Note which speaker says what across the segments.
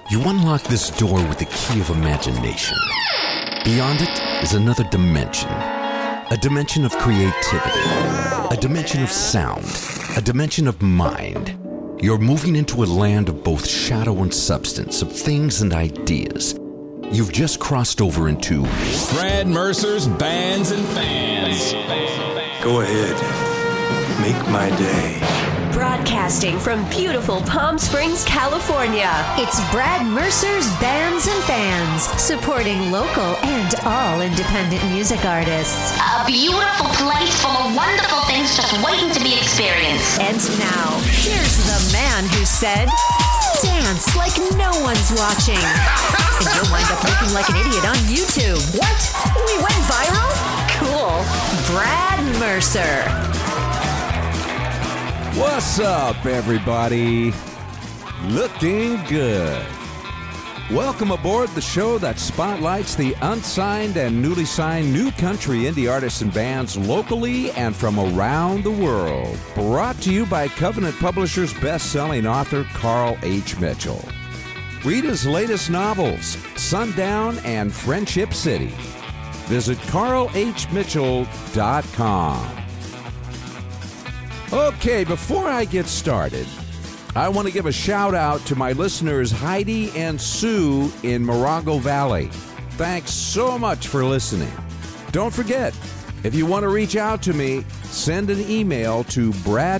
Speaker 1: You unlock this door with the key of imagination. Beyond it is another dimension. A dimension of creativity. A dimension of sound. A dimension of mind. You're moving into a land of both shadow and substance, of things and ideas. You've just crossed over into
Speaker 2: Brad Mercer's Bands and Fans.
Speaker 3: Go ahead. Make my day.
Speaker 4: Broadcasting from beautiful Palm Springs, California, it's Brad Mercer's Bands and Fans, supporting local and all independent music artists.
Speaker 5: A beautiful place full of wonderful things just waiting to be experienced.
Speaker 4: And now, here's the man who said, dance like no one's watching. And you'll wind up looking like an idiot on YouTube. What? We went viral? Cool. Brad Mercer.
Speaker 6: What's up, everybody? Looking good. Welcome aboard the show that spotlights the unsigned and newly signed new country indie artists and bands locally and from around the world. Brought to you by Covenant Publishers best-selling author Carl H. Mitchell. Read his latest novels, Sundown and Friendship City. Visit carlhmitchell.com. Okay, before I get started, I want to give a shout out to my listeners Heidi and Sue in Morongo Valley. Thanks so much for listening. Don't forget, if you want to reach out to me, send an email to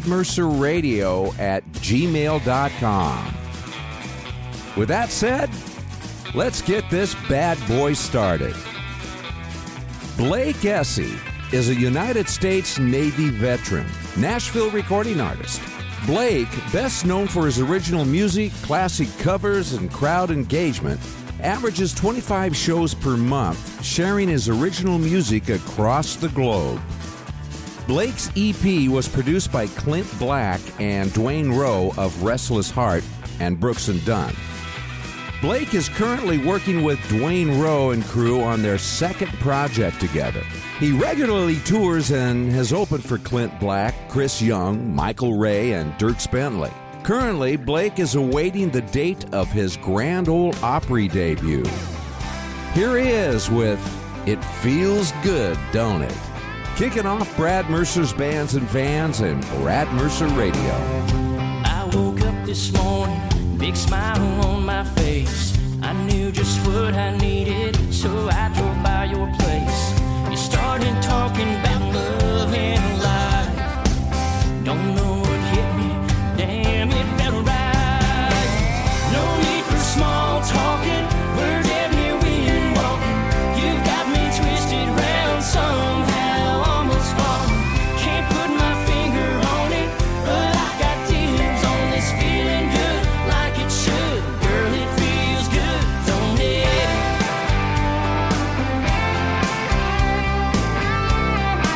Speaker 6: bradmercerradio@gmail.com. With that said, let's get this bad boy started. Blake Essie is a United States Navy veteran, Nashville recording artist. Blake, best known for his original music, classic covers, and crowd engagement, averages 25 shows per month, sharing his original music across the globe. Blake's EP was produced by Clint Black and Dwayne Rowe of Restless Heart and Brooks and Dunn. Blake is currently working with Dwayne Rowe and crew on their second project together. He regularly tours and has opened for Clint Black, Chris Young, Michael Ray, and Dierks Bentley. Currently, Blake is awaiting the date of his Grand Ole Opry debut. Here he is with It Feels Good, Don't It? Kicking off Brad Mercer's Bands and Fans and Brad Mercer Radio.
Speaker 7: I woke up this morning, big smile on my face. I knew just what I needed, so I drove by your place. You started talking about love and life. Don't know what hit me, damn it felt right. No need for small talking, we're damn near wind walking. You've got me twisted round somehow, almost falling. Can't put my finger on it, but I've got dibs on this feeling good like it should. Girl, it feels good, don't it?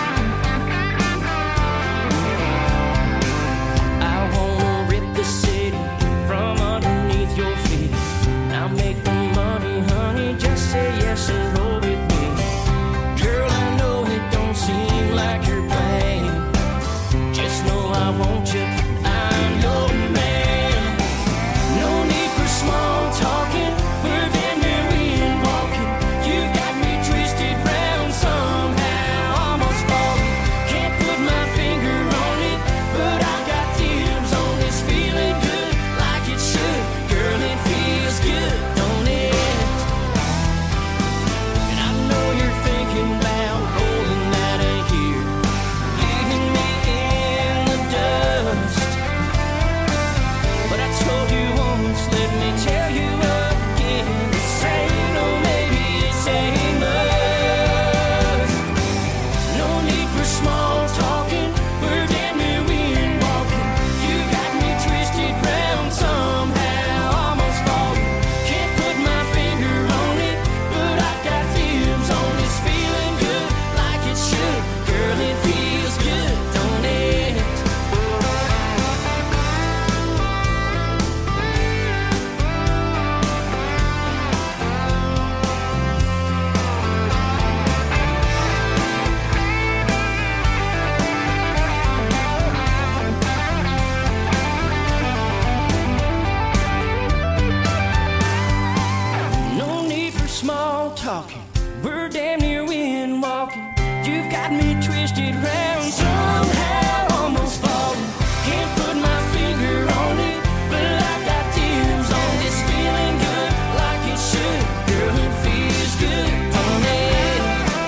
Speaker 7: got me twisted round. Somehow almost falling. Can't put my finger on it, but I've got dibs on this feeling good like it should. Girl, it feels good on it.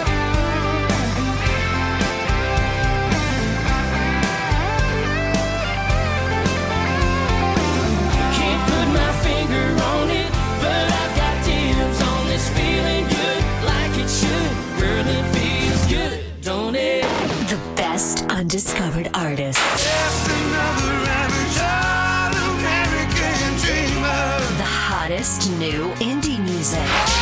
Speaker 7: Can't put my finger on it, but I've got dibs on this feeling good like it should. Girl, it feels good, don't it?
Speaker 4: The best undiscovered artists.
Speaker 8: Just another average all-American dreamer.
Speaker 4: The hottest new indie music.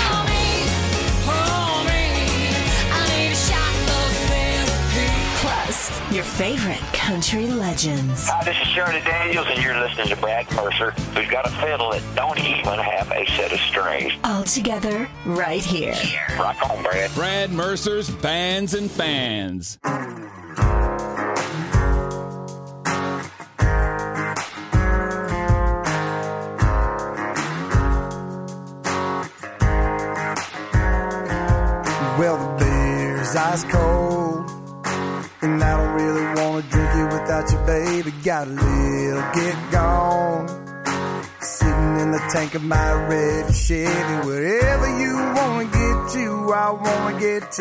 Speaker 7: I need a shot of therapy.
Speaker 4: Plus, your favorite country legends.
Speaker 9: Hi, this is Shirley Daniels, and you're listening to Brad Mercer, who's got a fiddle that don't even have a set of strings.
Speaker 4: All together right here.
Speaker 9: Rock on, Brad.
Speaker 2: Brad Mercer's Bands and Fans.
Speaker 8: Well, the beer's ice cold, and I don't really want to drink it without you, baby. Got a little get gone, sitting in the tank of my red Chevy. Wherever you want to get to, I want to get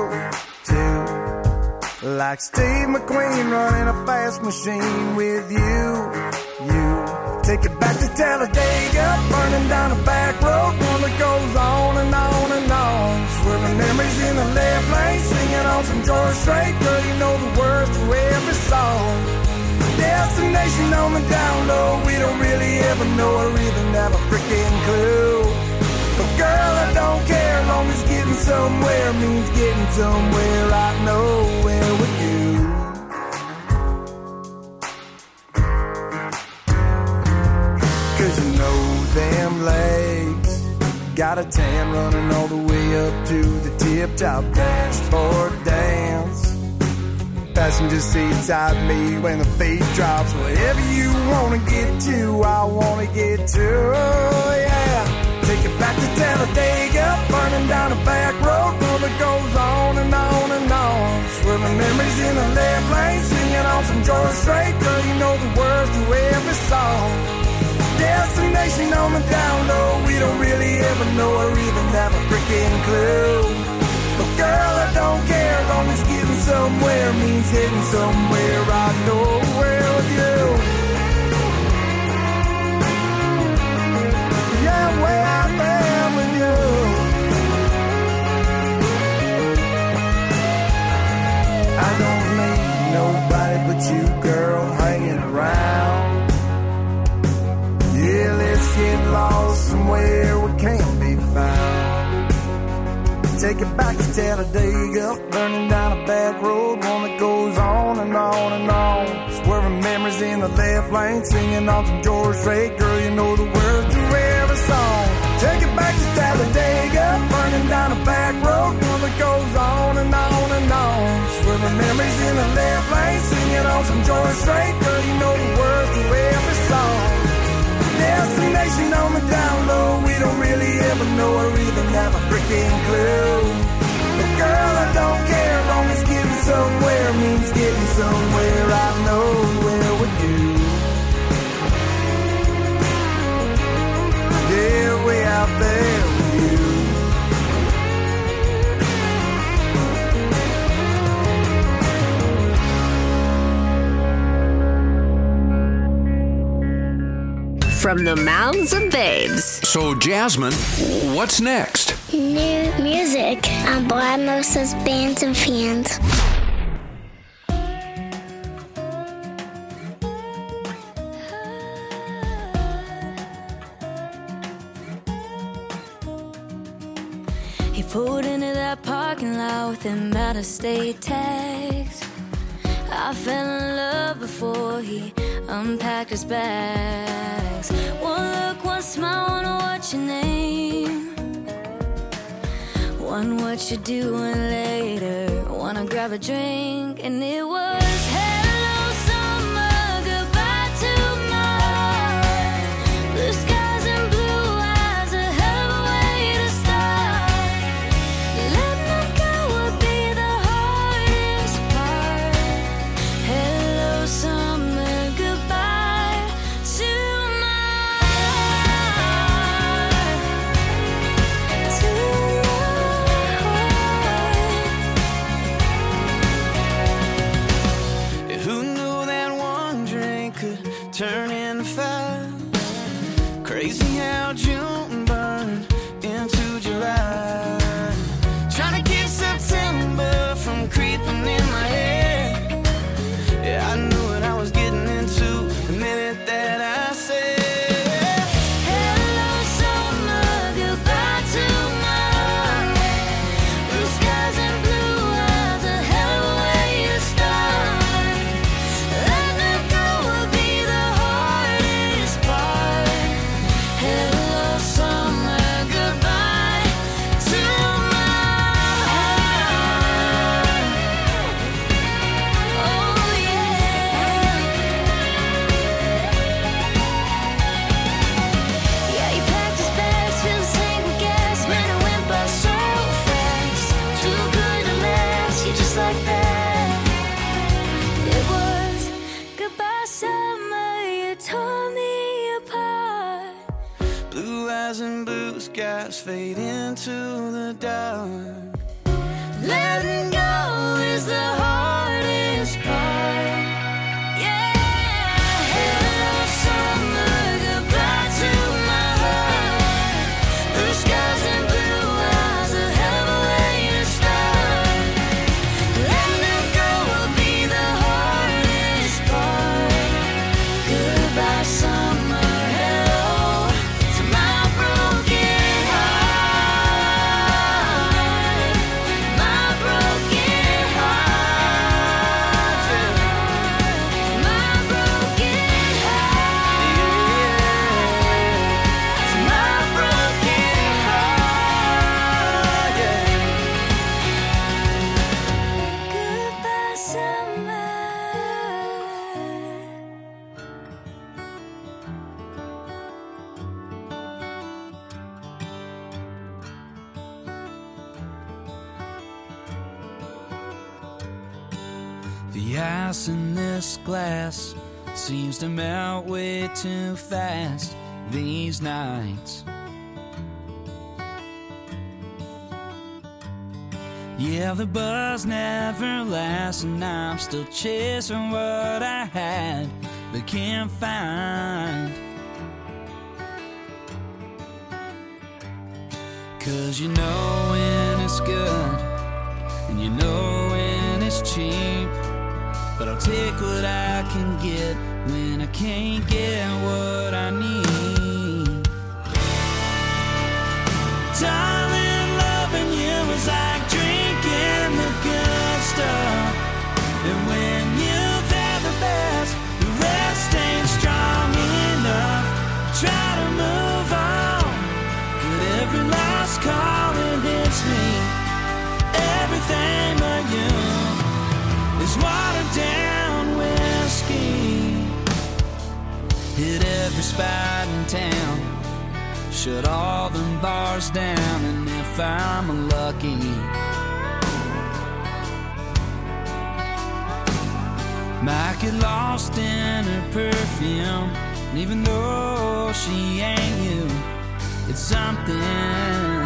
Speaker 8: to. Like Steve McQueen running a fast machine with you. Take it back to Talladega, burning down a back road, one that goes on and on and on. Swerving memories in the left lane, singing on some George Strait. Girl, you know the words to every song. Destination on the down low, we don't really ever know or even have a freaking clue. But girl, I don't care, as long as getting somewhere means getting somewhere right nowhere with you. Cause you know them legs got a tan running all the way up to the tip-top dashboard dance. Passenger seat side me when the beat drops. Wherever you wanna get to, I wanna get to, yeah. Take it back to Talladega, burning down a back road, one that goes on and on and on. Swerving memories in the left lane, singing on some George Strait. Girl, you know the words to every song. Destination on the down low, we don't really ever know or even have a freaking clue. But girl, I don't care, as long as getting somewhere means getting somewhere right nowhere with you. Yeah, way out there with you. I don't need nobody but you, girl, hanging around. Yeah, let's get lost somewhere we can't be found. Take it back to Talladega, burning down a back road, one that goes on and on and on. Swerving memories in the left lane, singing on some George Strait. Girl, you know the words to every song. Take it back to Talladega, burning down a back road, one that goes on and on and on. Swerving memories in the left lane, singing on some George Strait. Girl, you know the words to every song. Destination on the down low, we don't really ever know or even have a freaking clue. But girl, I don't care, as long as getting somewhere means getting somewhere right nowhere with you. Yeah, way out there with you.
Speaker 4: From the mouths of babes.
Speaker 6: So, Jasmine, what's next?
Speaker 10: New music on Brad Mercer's Bands and Fans.
Speaker 11: He pulled into that parking lot with them out-of-state tags. I fell in love before he unpacked his bags. One look, one smile, wanna watch your name. One what you doing later. Wanna grab a drink, and it was hello summer, goodbye tomorrow. Blue skies and blue eyes, a hell of a way to start. Letting them go would be the hardest
Speaker 12: Crazy how June burned into July. Trying to keep September from creeping in my head. Yeah, I knew what I was getting into the minute that I said and blue skies fade into the dark. Letting go is the hardest part. Yeah, hello summer, goodbye to my heart. Blue skies and blue eyes, a hell of a way to start. Letting go will be the hardest part. Goodbye summer. The ice in this glass seems to melt way too fast these nights. Yeah, the buzz never lasts, and I'm still chasing what I had but can't find. 'Cause you know when it's good, and you know when it's cheap. But I'll take what I can get when I can't get what I need. Darling, loving you is like drinking the good stuff. And when you've had the best, the rest ain't strong enough. Try to move on, but every last call it hits me. Everything but you is watered down whiskey. Hit every spot in town, shut all them bars down, and if I'm lucky, might get lost in her perfume. And even though she ain't you, it's something.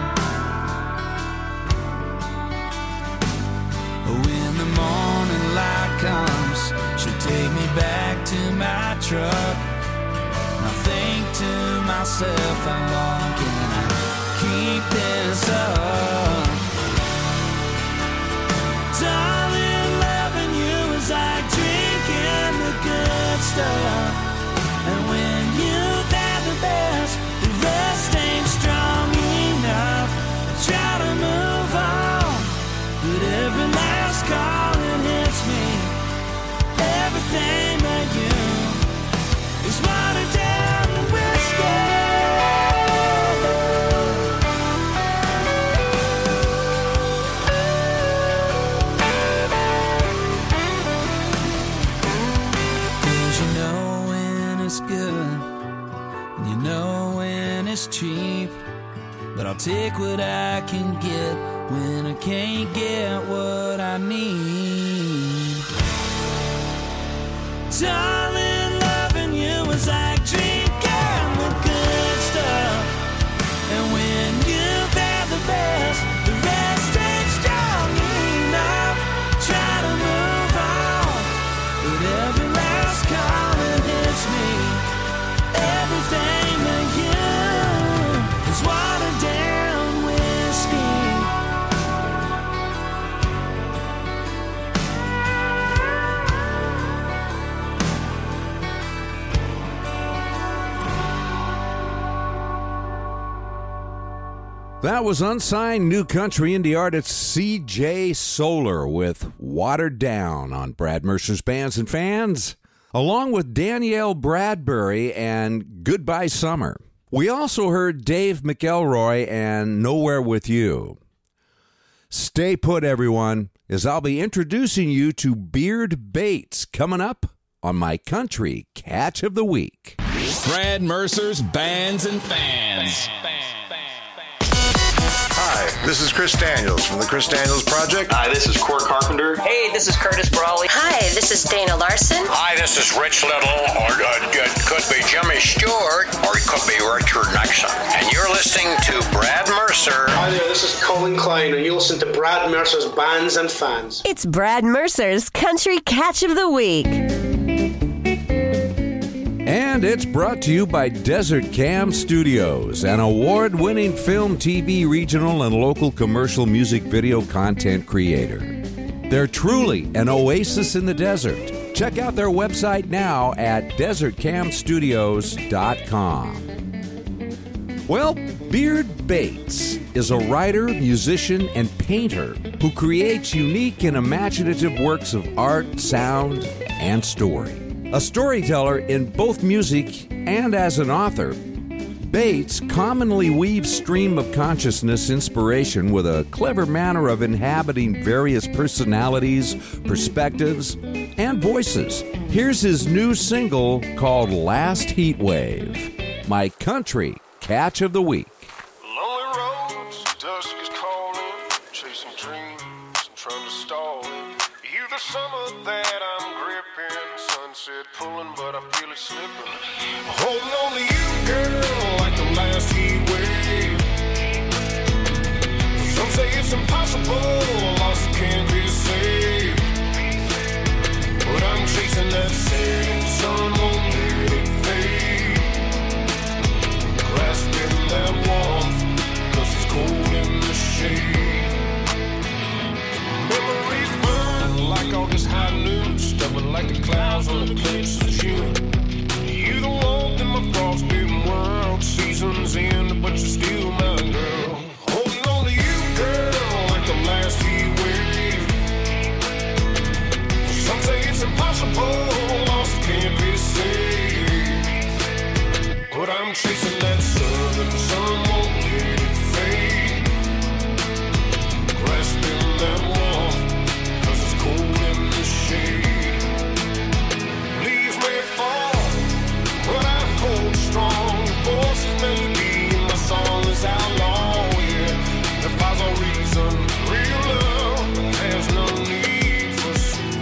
Speaker 12: When the morning light comes, she'll take me back to my truck. And I think to myself, how long can I keep this up? Darling, loving you is like drinking the good stuff. And when you've had the best, the rest ain't strong enough. Try to move on, but every last call it hits me. Everything but you is watered down to whiskey. 'Cause you know when it's good, and you know when it's cheap. But I'll take what I can get when I can't get what I need. Darling, loving you is like drinking the good stuff. And when you've had the best, the rest ain't strong enough. Try to move on, but every last call it hits me. Everything that you
Speaker 6: That was unsigned new country indie artist C.J. Solar with Watered Down on Brad Mercer's Bands and Fans, along with Danielle Bradbury and Goodbye Summer. We also heard Dave McElroy and Nowhere With You. Stay put, everyone, as I'll be introducing you to Beard Bates coming up on my Country Catch of the Week.
Speaker 2: Brad Mercer's Bands and Fans.
Speaker 13: Hi, this is Chris Daniels from the Chris Daniels Project.
Speaker 14: Hi, this is Cord Carpenter.
Speaker 15: Hey, this is Curtis Brawley.
Speaker 16: Hi, this is Dana Larson.
Speaker 17: Hi, this is Rich Little, or it could be Jimmy Stewart, or it could be Richard Nixon. And you're listening to Brad Mercer.
Speaker 18: Hi there, this is Colin Klein, and you listen to Brad Mercer's Bands and Fans.
Speaker 4: It's Brad Mercer's Country Catch of the Week.
Speaker 6: And it's brought to you by Desert Cam Studios, an award-winning film, TV, regional, and local commercial music video content creator. They're truly an oasis in the desert. Check out their website now at desertcamstudios.com. Well, Beard Bates is a writer, musician, and painter who creates unique and imaginative works of art, sound, and story. A storyteller in both music and as an author, Bates commonly weaves stream of consciousness inspiration with a clever manner of inhabiting various personalities, perspectives, and voices. Here's his new single called Last Heat Wave, my Country Catch of the Week.
Speaker 19: Lonely roads, dusk is calling, chasing dreams, I'm trying to stall it. You the summer that I'm gripping, sunset pulling, but I feel it slipping. Holding on to you, girl, like the last heat wave. Some say it's impossible, lost can't be saved. But I'm chasing that setting sun, won't let it fade. Grasping that warmth, 'cause it's cold in the shade. Memories burn like August high noon, stubborn like the clouds on the cliffs of June. You the warmth in my frostbitten world, seasons end, but you're still my girl. Holding on to you, girl, like the last heat wave. Some say it's impossible, lost can't be saved. But I'm chasing that southern sun, won't let it fade. Grasping that warmth, 'cause it's cold in the shade. Leaves may fall, but I hold strong. Voices melody, my song is outlaw, yeah. The fire's all reason, real love has no need for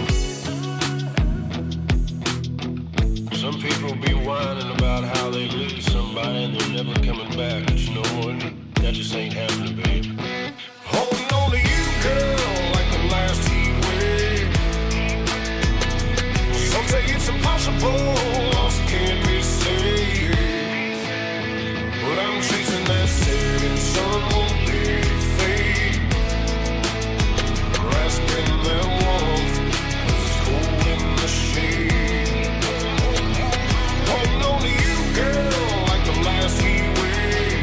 Speaker 19: some people be whining about how they lose somebody and they're never coming back. But you know what? That just ain't happening, babe. Holding on to you, girl, like the last heat wave. Some say it's impossible, lost can't be saved. But I'm chasing that setting sun, won't let it fade. Grasping that warmth, 'cause it's cold in the shade. Holding on to you, girl, like the last heat wave.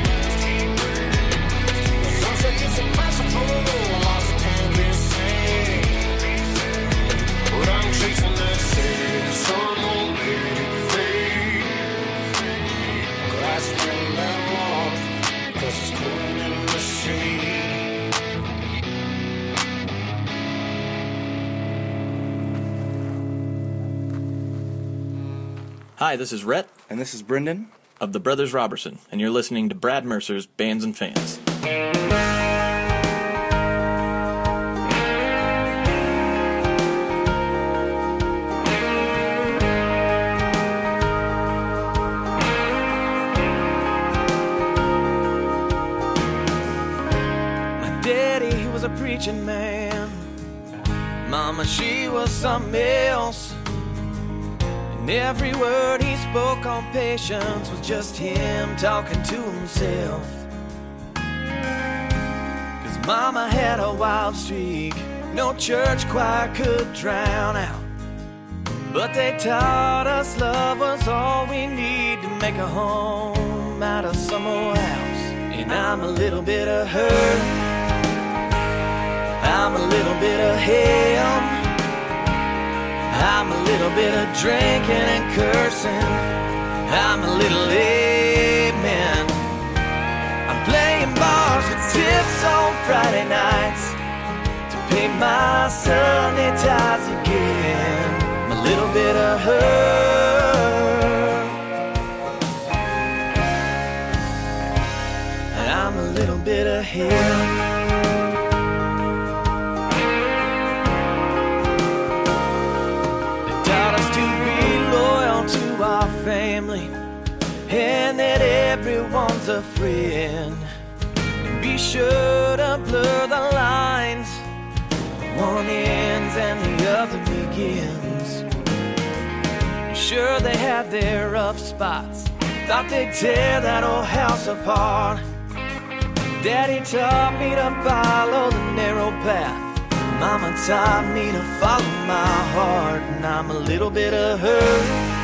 Speaker 19: Some say it's impossible, lost can't be saved. But I'm chasing that setting sun, won't let it fade. Grasping that warmth, 'cause it's cold in the shade.
Speaker 20: Hi, this is Rhett. And this is Brendan. Of the Brothers Robertson. And you're listening to Brad Mercer's Bands and Fans.
Speaker 7: My daddy, he was a preaching man. Mama, she was something else. And every word he spoke on patience was just him talking to himself. 'Cause Mama had a wild streak, no church choir could drown out. But they taught us love was all we need to make a home out of some old house in And I'm a little bit of her, I'm a little bit of him, I'm a little bit of drinking and cursing, I'm a little amen. I'm playing bars with tips on Friday nights to pay my Sunday tithes again. I'm a little bit of her, and I'm a little bit of him. Our family, and that everyone's a friend. And be sure to blur the lines. One ends and the other begins. Sure, they had their rough spots. Thought they'd tear that old house apart. Daddy taught me to follow the narrow path. Mama taught me to follow my heart. And I'm a little bit of her,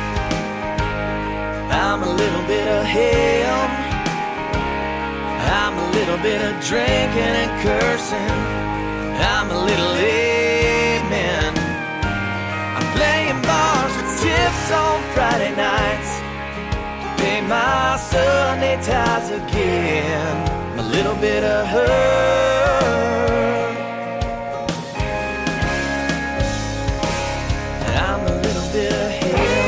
Speaker 7: I'm a little bit of him, I'm a little bit of drinking and cursing, I'm a little amen. I'm playing bars with tips on Friday nights to pay my Sunday tithes again. I'm a little bit of her, and I'm a little bit of him.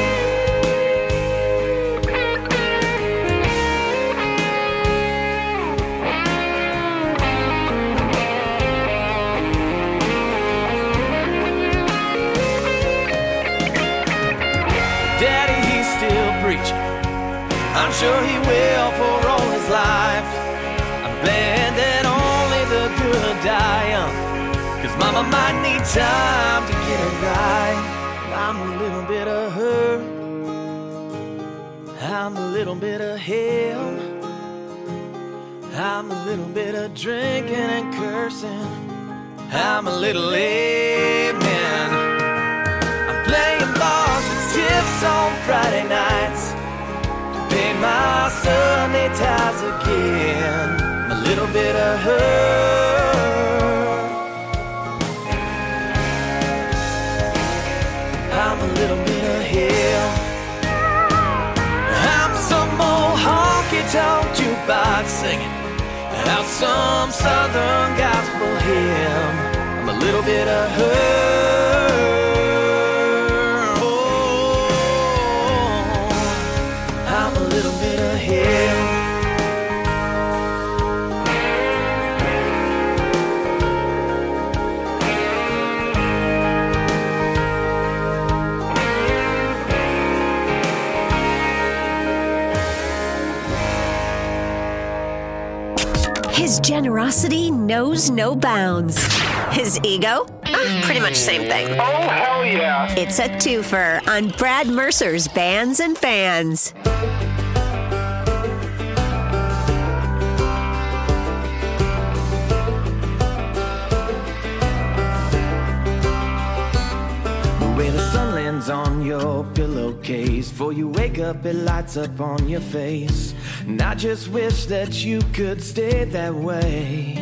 Speaker 7: I'm sure he will for all his life. I'm glad that only the good die young, 'cause mama might need time to get it right. I'm a little bit of her, I'm a little bit of him, I'm a little bit of drinking and cursing, I'm a little amen. I'm playing bars with tips on Friday nights, pay my Sunday tithes again. I'm a little bit of her, I'm a little bit of him. I'm some old honky-tonk jukebox singing out some southern gospel hymn. I'm a little bit of her, I'm a little bit of him.
Speaker 4: His generosity knows no bounds. His ego? Pretty much same thing.
Speaker 18: Oh, hell yeah.
Speaker 4: It's a twofer on Brad Mercer's Bands and Fans.
Speaker 7: When the sun lands on your pillowcase, before you wake up it lights up on your face. And I just wish that you could stay that way,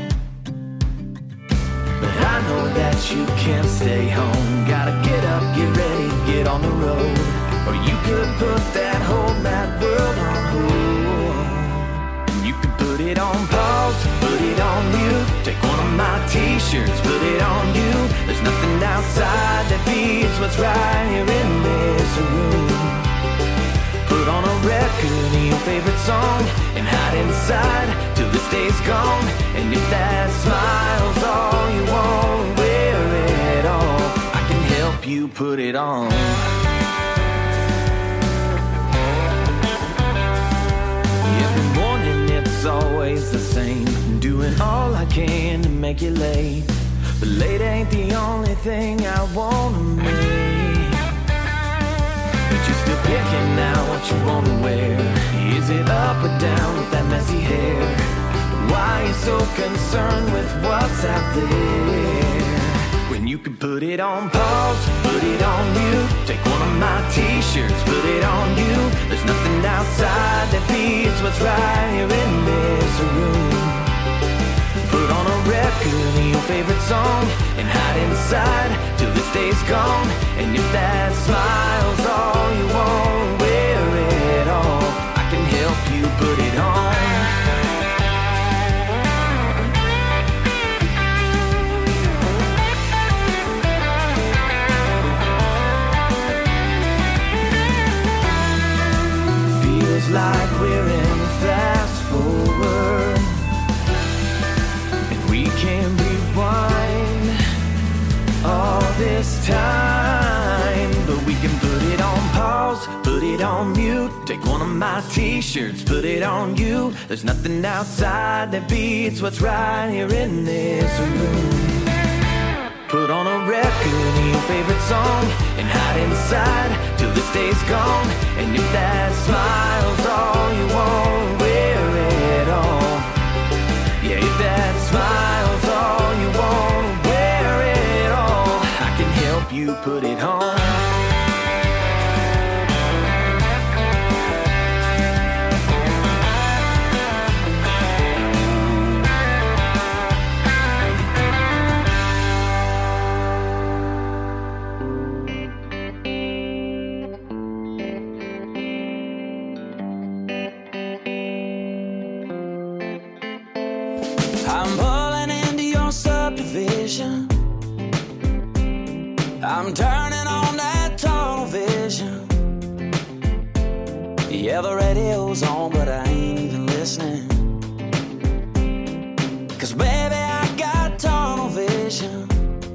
Speaker 7: but I know that you can't stay home. Gotta get up, get ready, get on the road. Or you could put that whole mad world on hold. You could put it on pause, put it on mute. Take one of my t-shirts, put it on you. There's nothing outside that beats what's right here in this room. Put on a record of your favorite song and hide inside till this day's gone. And if that smile's all you want, wear it all. I can help you put it on. Every morning it's always the same, doing all I can to make you late. But late ain't the only thing I wanna make. But you're still picking out what you wanna wear. Is it up or down with that messy hair? Why are you so concerned with what's out there? When you can put it on pause, put it on mute. Take one of my t-shirts, put it on you. There's nothing outside that beats what's right here in this this room. Put on a record of your favorite song and hide inside till this day's gone. And if that smile's all you want, wear it all. I can help you put it on. Feels like we're in fast forward, and we can rewind all this time, but we can put it on pause, put it on mute. Take one of my t-shirts, put it on you. There's nothing outside that beats what's right here in this room. Put on a record of your favorite song and hide inside till this day's gone. And if that smile's all you want, wear it all. Yeah, if that smile's all you want, wear it all. I can help you put it on. I'm pulling into your subdivision. I'm turning on that tunnel vision. Yeah, the radio's on, but I ain't even listening. 'Cause baby, I got tunnel vision.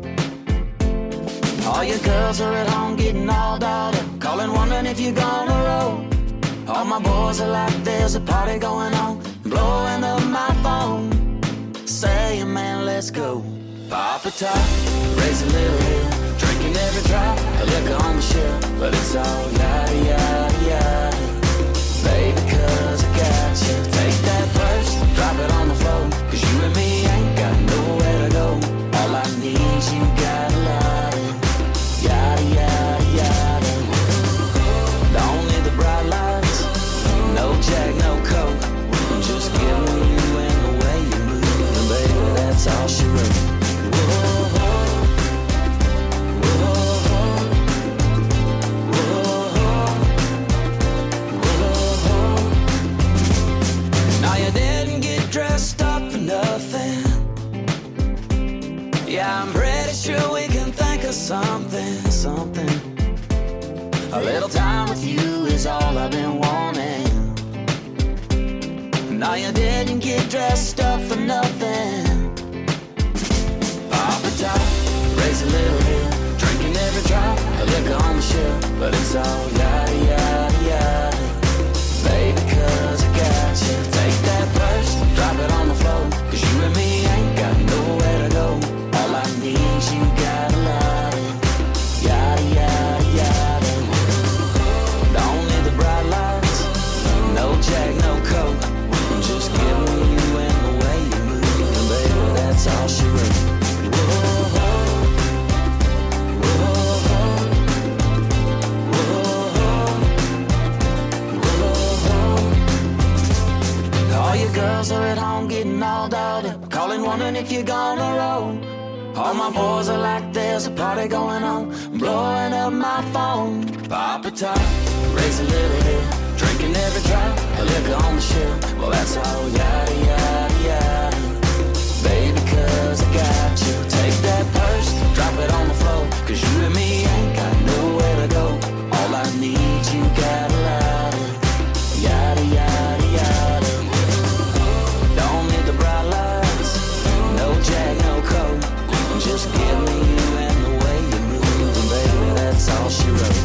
Speaker 7: All your girls are at home getting all dolled up, calling wondering if you're gonna roll. All my boys are like there's a party going on, blowing up my phone, saying, man, let's go. Pop a top, raise a little hill, drinking every drop, a liquor on the shelf, but it's all yada, yada, yada. Baby, 'cause I got you. Take that purse, drop it on the floor, 'cause you and me ain't got nowhere to go. All I need, you got a lot of yada, yada, yada. Don't need the bright lights, no Jack, no Coke. Just give me you and the way you move, and baby, that's all she wrote. Now you didn't get dressed up for nothing. Yeah, I'm pretty sure we can think of something. A little time with you is all I've been wanting. Now you didn't get dressed up for nothing. Pop a top, raise a little hill, drinking every drop, a liquor on the shelf, but it's all yada, yada, yada. Baby, 'cause I got you. Take that purse, drop it on the floor, 'cause you and me ain't got nowhere to go. All I need, you got a lot of yada, yada, yada. Don't need the bright lights, no Jack, no Coke. Just give me you and the way you move, and baby, that's all she wrote. All your girls are at home getting all dolled up, calling wondering if you're gonna roll. All my boys are like there's a party going on, blowing up my phone. Pop a top, raise a little hill, drinking every drop, a liquor on the shelf. Well, that's all yada, yada, yada. Baby, 'cause I got you. Take that purse, drop it on the floor, 'cause you and me ain't got nowhere to go. All I need, you got a lot of yada, yada, yada. Don't need the bright lights, no Jack, no Coke. Just give me you and the way you move, and baby, that's all she wrote.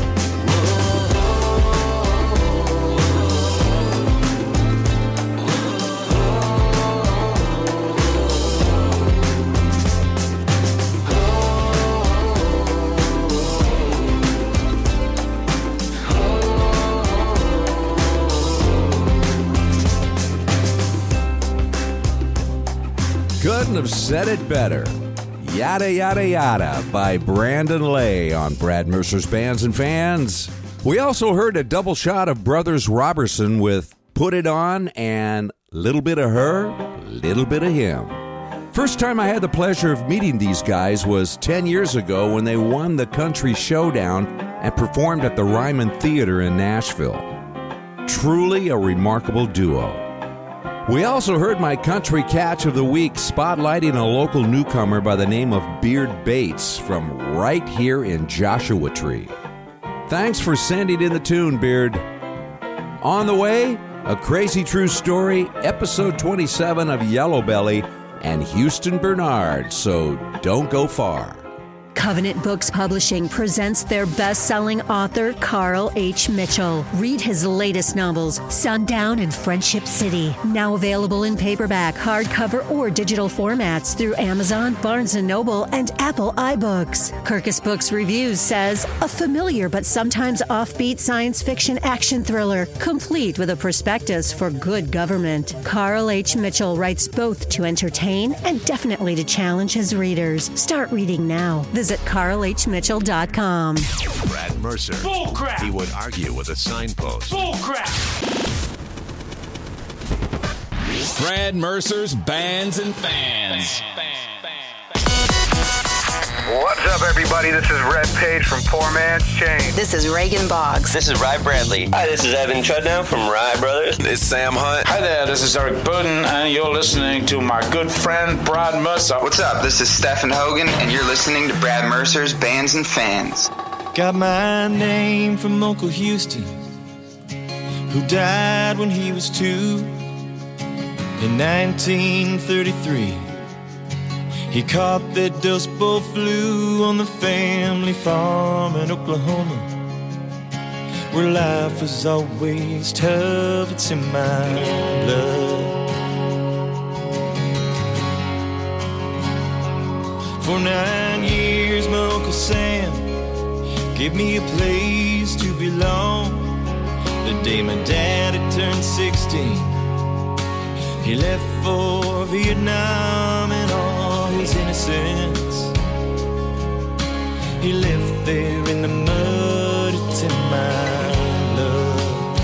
Speaker 6: Couldn't have said it better. Yada Yada Yada by Brandon Lay on Brad Mercer's Bands and Fans. We also heard a double shot of Brothers Robertson with put it on, and little bit of her, little bit of him. First time I had the pleasure of meeting these guys was 10 years ago when they won the Country Showdown and performed at the Ryman Theater in Nashville. Truly a remarkable duo. We also heard my country catch of the week spotlighting a local newcomer by the name of Beard Bates from right here in Joshua Tree. Thanks for sending in the tune, Beard. On the way, A Crazy True Story, episode 27 of Yellow Belly and Houston Bernard, so don't go far.
Speaker 4: Covenant Books Publishing presents their best-selling author, Carl H. Mitchell. Read his latest novels, Sundown and Friendship City. Now available in paperback, hardcover, or digital formats through Amazon, Barnes & Noble, and Apple iBooks. Kirkus Books Reviews says, a familiar but sometimes offbeat science fiction action thriller, complete with a prospectus for good government. Carl H. Mitchell writes both to entertain and definitely to challenge his readers. Start reading now. Visit CarlHMitchell.com.
Speaker 14: Brad Mercer.
Speaker 2: Bullcrap.
Speaker 14: He would argue with a signpost.
Speaker 2: Bullcrap. Brad Mercer's Bands and Fans.
Speaker 15: What's up, everybody? This is Red Page from Poor Man's Chain.
Speaker 16: This is Reagan Boggs.
Speaker 21: This is Rye Bradley.
Speaker 22: Hi, this is Evan Chudnow from Rye Brothers.
Speaker 14: It's Sam Hunt.
Speaker 23: Hi there, this is Eric Burden, and you're listening to my good friend Brad Mercer.
Speaker 24: What's up? This is Stephen Hogan, and you're listening to Brad Mercer's Bands and Fans.
Speaker 12: Got my name from Uncle Houston, who died when he was 2 in 1933. He caught the Dust Bowl flu on the family farm in Oklahoma, where life was always tough. It's in my blood. For 9 years, my Uncle Sam gave me a place to belong. The day my daddy turned 16, he left for Vietnam and all his innocence. He left there in the mud, it's in my blood.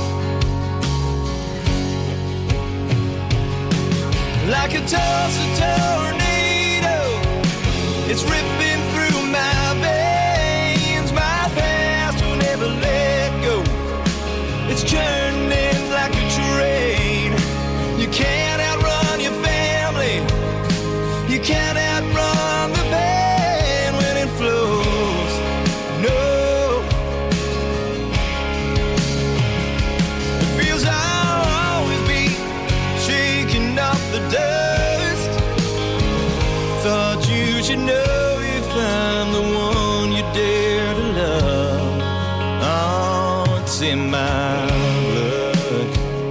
Speaker 12: Like a Tulsa tornado, it's ripping through my veins. My past will never let go. It's churning like a train. You can't outrun your family. You can't outrun the pain when it flows. No. It feels I'll always be shaking off the dust. Thought you should know if I'm the one you dare to love. Oh, it's in my blood.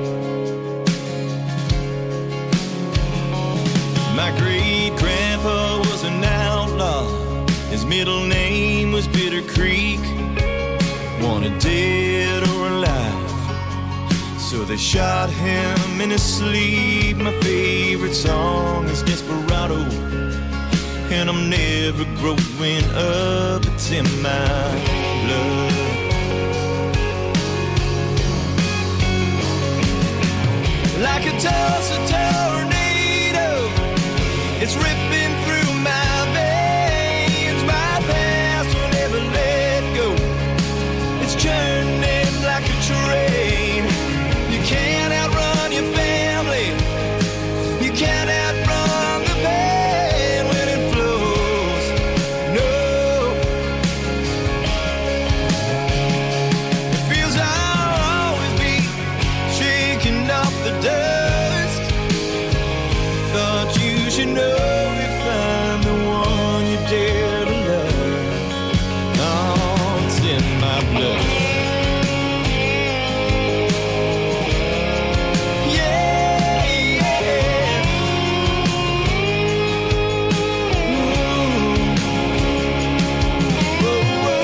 Speaker 12: My great-grandpa was an outlaw. His middle name was Bitter Creek. Wanted dead or alive, so they shot him in his sleep. My favorite song is Desperado, and I'm never growing up. It's in my blood. Like a Tulsa tornado, it's ripping through my veins. My past will never let go. It's churning like a train. You can't outrun your family. You can't outrun the pain when it flows. No. It feels I'll always be shaking off the dust. Thought you should know if I'm the one you dare to love. Oh, it's in my blood. Yeah, yeah. Ooh. Whoa,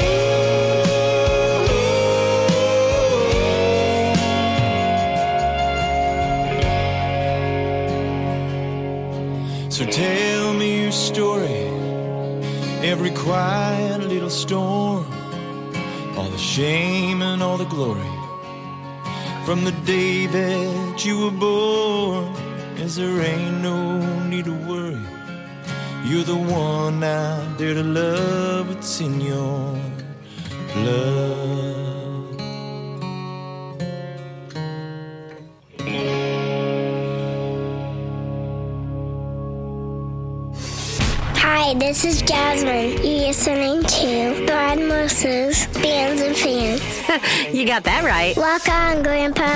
Speaker 12: whoa. So tell me your story, every quiet little storm, all the shame and all the glory. from the day that you were born. 'Cause there ain't no need to worry. You're the one I dare to love. It's in your blood.
Speaker 10: Hi, this is Jasmine. You're listening to Brad Mercer's Bands and Fans.
Speaker 4: You got that right.
Speaker 10: Walk on, Grandpa.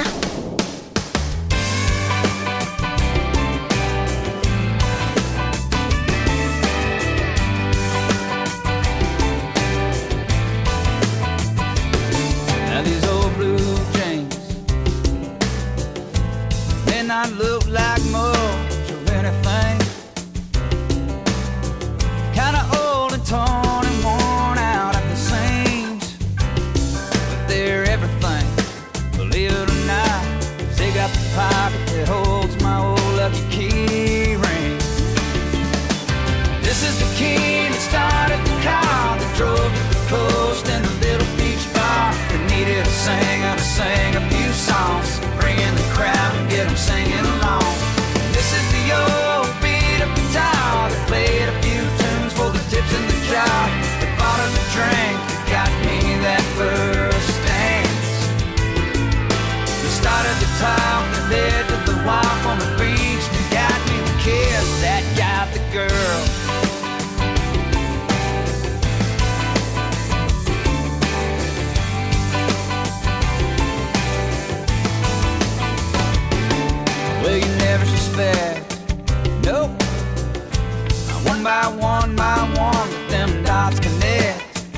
Speaker 12: Now these old blue jeans may not look like much of anything. Kinda old and torn and worn out at the seams, but they're everything, believe it or not. 'Cause they got the pocket that holds my old lucky key ring. This is the key that started the car that drove to the coast and the little beach bar that needed a singer to sing a few songs, bring in the crowd and get them singing along. This is the old beat up guitar that played a few tunes for the tips in the jar, that bought us a drink that got me that first dance. We started the talk that led to the walk on the beach that got me the kiss that got the girl. Well, you never suspect, nope. One by one, that them dots connect.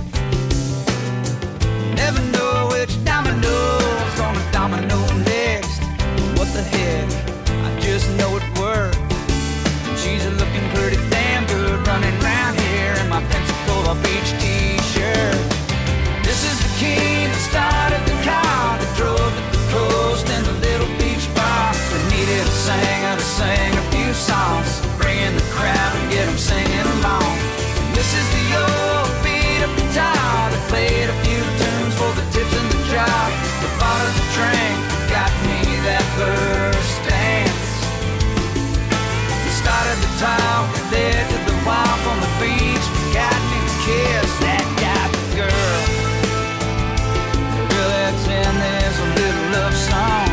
Speaker 12: Never know which domino's gonna domino next. What the heck, I just know it worked. And she's looking pretty damn good running around here in my Pensacola Beach t-shirt. This is the key that started the car that drove to the coast and the little beach bar that needed a singer to sing a few songs, bring in the crowd and get them singing along. And this is the old beat up guitar that played a few tunes for the tips in the jar, that bought us a drink that got me that first dance. We started the talk that led to the walk on the beach that got me the kiss that got the girl. Girl, that's in there's a little love song.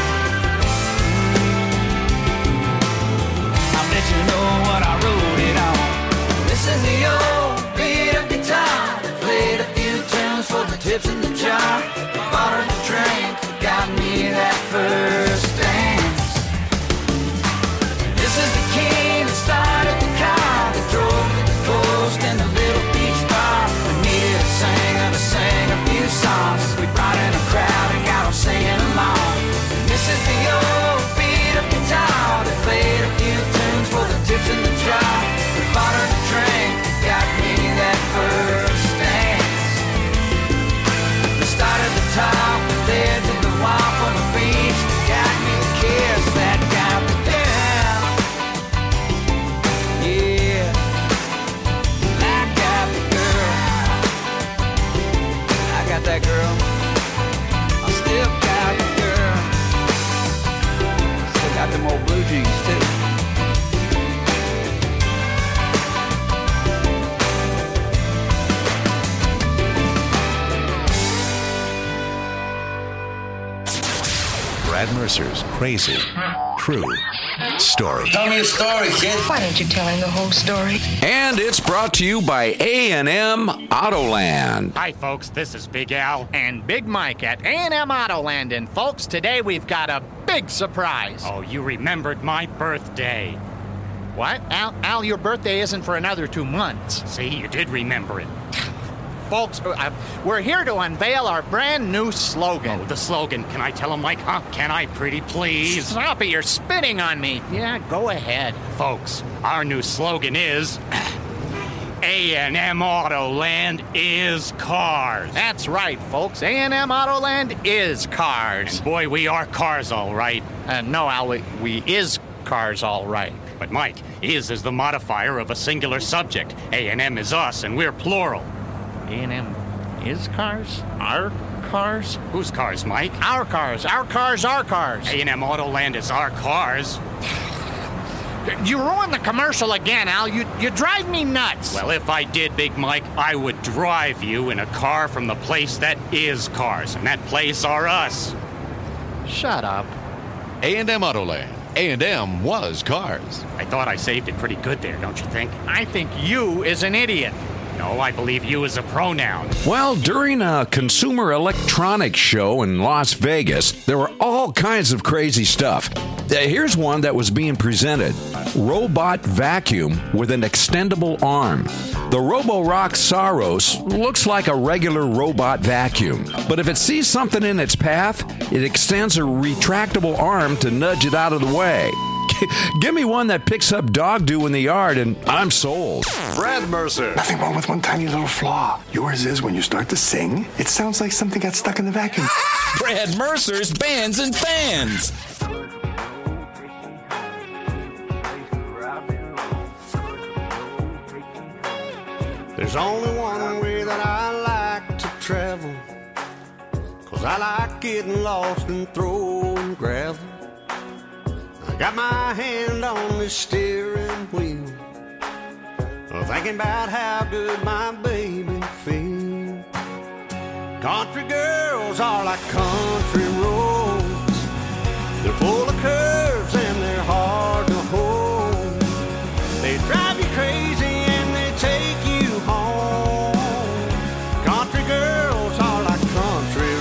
Speaker 12: I bet you know what I wrote it on. This is the old beat up guitar that played a few tunes for the tips in the jar, bought her the drink that got me that first dance. This is the key that started the car that drove to the coast and the little beach bar. We needed a singer to sing a few songs. We brought in a crowd and got them singing along. And this is the old beat up guitar that played a few tunes for the tips in the jar, that bought her the drink that got me that first dance. We started the talk that led to the walk on the beach that got me the kiss that got the girl. Yeah, I got the girl. I got that girl. I still got the girl. Still got them old blue jeans too.
Speaker 14: Brad Mercer's crazy, true story.
Speaker 1: Tell me a story, kid.
Speaker 3: Why don't you tell him the whole story?
Speaker 6: And it's brought to you by A&M Autoland.
Speaker 5: Hi, folks. This is Big Al and Big Mike at A&M Autoland. And, folks, today we've got a big surprise.
Speaker 21: Oh, you remembered my birthday.
Speaker 5: What? Al, your birthday isn't for another 2 months.
Speaker 21: See, you did remember it.
Speaker 5: Folks, we're here to unveil our brand new slogan.
Speaker 21: Oh, the slogan. Can I tell him, Mike? Huh? Can I, pretty please?
Speaker 5: Stop it. You're spitting on me. Yeah, go ahead.
Speaker 21: Folks, our new slogan is A&M Autoland is cars.
Speaker 5: That's right, folks. A&M Autoland is cars.
Speaker 21: And boy, we are cars, all right.
Speaker 5: No, Al, we is cars, all right.
Speaker 21: But Mike, is the modifier of a singular subject. A&M is us, and we're plural.
Speaker 5: A&M is cars? Are cars?
Speaker 21: Whose cars, Mike?
Speaker 5: Our cars. Our cars, our cars.
Speaker 21: A&M Autoland is our cars.
Speaker 5: You ruined the commercial again, Al. You drive me nuts.
Speaker 21: Well, if I did, Big Mike, I would drive you in a car from the place that is Cars, and that place are us.
Speaker 5: Shut up.
Speaker 1: A&M Autoland. A&M was Cars.
Speaker 21: I thought I saved it pretty good there, don't you think?
Speaker 5: I think you is an idiot.
Speaker 21: No, I believe you is a pronoun.
Speaker 6: Well, during a consumer electronics show in Las Vegas, there were all kinds of crazy stuff. Here's one that was being presented. Robot vacuum with an extendable arm. The Roborock Saros looks like a regular robot vacuum, but if it sees something in its path, it extends a retractable arm to nudge it out of the way. Give me one that picks up dog doo in the yard and I'm sold.
Speaker 14: Brad Mercer.
Speaker 8: Nothing wrong with one tiny little flaw. Yours is when you start to sing, it sounds like something got stuck in the vacuum.
Speaker 2: Brad Mercer's Bands and Fans.
Speaker 9: There's only one way that I like to travel, 'cause I like getting lost and throwing gravel. I got my hand on the steering wheel, thinking about how good my baby feels. Country girls are like country roads. They're full of curves and they're hard to hold. They drive you crazy and they take you home. Country girls are like country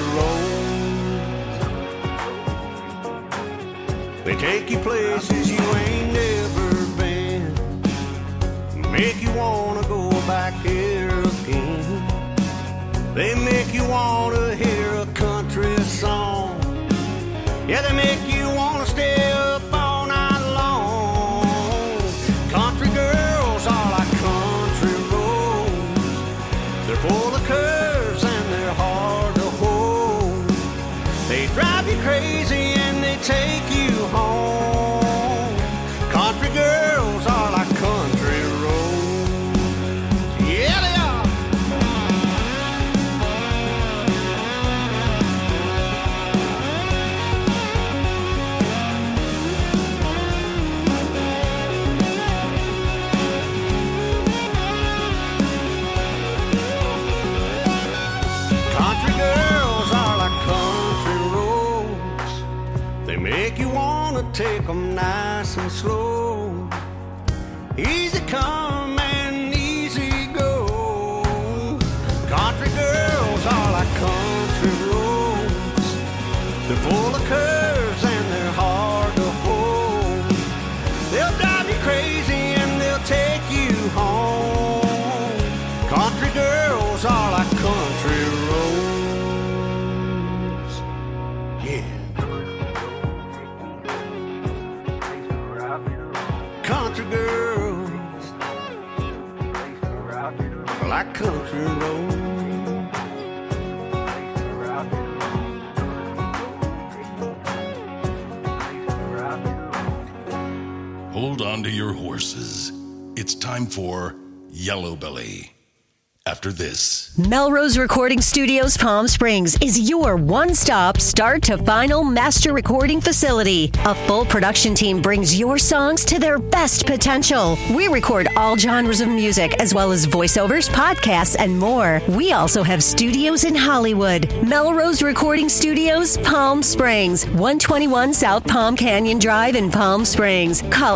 Speaker 9: roads. They take you places you ain't never been, make you wanna go back here again. They make you wanna hear a country song. Yeah, they make you wanna stay up all night long. Country girls are like country roads. They're full of curves and they're hard to hold. They drive you crazy and they take you home. Country girls are like country roads. Yeah, they are. Country girls are like country roads. They make you wanna take them nice and slow. Easy come and easy go. Country girls are like country roads. They're full of curves and they're hard to hold. They'll drive you crazy and they'll take you home. Country girls are like country roads. Yeah. Country girls are like country roads.
Speaker 11: Hold on to your horses. It's time for Yellow Belly. After this.
Speaker 4: Melrose Recording Studios Palm Springs is your one-stop start to final master recording facility. A full production team brings your songs to their best potential. We record all genres of music as well as voiceovers, podcasts, and more. We also have studios in Hollywood. Melrose Recording Studios Palm Springs, 121 South Palm Canyon Drive in Palm Springs. Call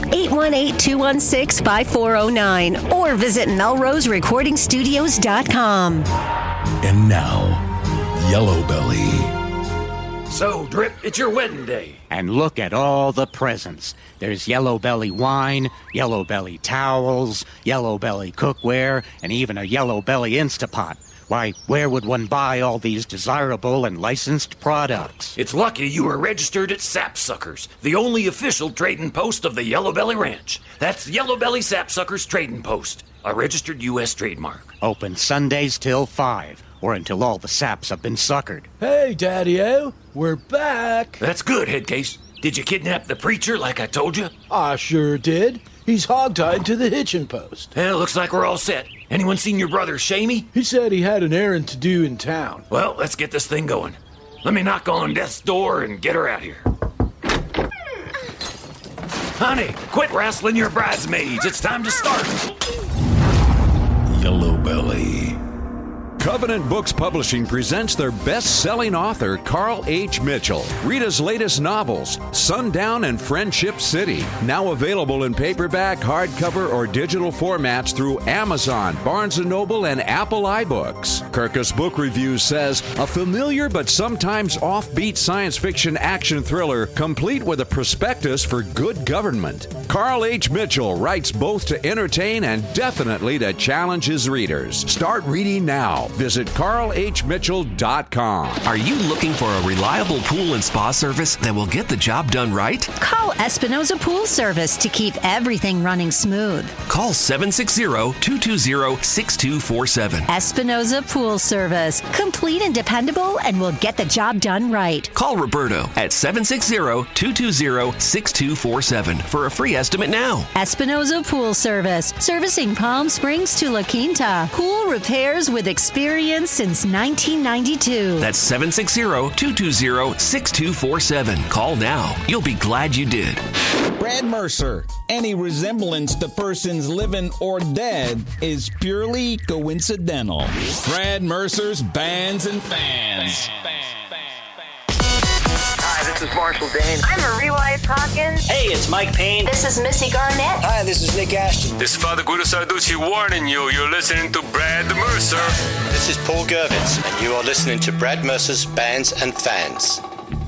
Speaker 4: 818-216-5409 or visit melroserecordingstudios.com.
Speaker 11: And now, Yellow Belly.
Speaker 21: So, Drip, it's your wedding day. And look at all the presents. There's Yellow Belly wine, Yellow Belly towels, Yellow Belly cookware, and even a Yellow Belly Instapot. Why, where would one buy all these desirable and licensed products?
Speaker 25: It's lucky you were registered at Sapsuckers, the only official trading post of the Yellow Belly Ranch. That's Yellow Belly Sapsuckers Trading Post, a registered U.S. trademark.
Speaker 21: Open Sundays till 5, or until all the saps have been suckered.
Speaker 25: Hey, Daddy-O, we're back. That's good, Headcase. Did you kidnap the preacher like I told you?
Speaker 26: I sure did.
Speaker 13: He's hogtied to the hitching post.
Speaker 25: Well, looks like we're all set. Anyone seen your brother, Shamey?
Speaker 13: He said he had an errand to do in town.
Speaker 25: Well, let's get this thing going. Let me knock on Death's door and get her out here. Honey, quit wrestling your bridesmaids. It's time to start.
Speaker 11: Yellow Belly.
Speaker 6: Covenant Books Publishing presents their best-selling author, Carl H. Mitchell. Read his latest novels, Sundown and Friendship City, now available in paperback, hardcover, or digital formats through Amazon, Barnes & Noble, and Apple iBooks. Kirkus Book Reviews says, a familiar but sometimes offbeat science fiction action thriller, complete with a prospectus for good government. Carl H. Mitchell writes both to entertain and definitely to challenge his readers. Start reading now. Visit carlhmitchell.com.
Speaker 17: Are you looking for a reliable pool and spa service that will get the job done right?
Speaker 4: Call Espinoza Pool Service to keep everything running smooth.
Speaker 17: Call 760-220-6247.
Speaker 4: Espinoza Pool Service. Complete and dependable, and will get the job done right.
Speaker 17: Call Roberto at 760-220-6247 for a free estimate now.
Speaker 4: Espinoza Pool Service. Servicing Palm Springs to La Quinta. Pool repairs with experience since 1992.
Speaker 17: That's 760-220-6247. Call now. You'll be glad you did.
Speaker 2: Brad Mercer. Any resemblance to persons living or dead is purely coincidental. Brad Mercer's Bands and Fans.
Speaker 15: Hi, this is Marshall Dane.
Speaker 16: I'm Marie Wyatt Hawkins.
Speaker 18: Hey, it's Mike Payne.
Speaker 16: This is Missy Garnett.
Speaker 18: Hi, this is Nick Ashton.
Speaker 19: This is Father Guido Sarducci warning you. You're listening to Brad Mercer.
Speaker 18: This is Paul Gervitz, and you are listening to Brad Mercer's Bands and Fans.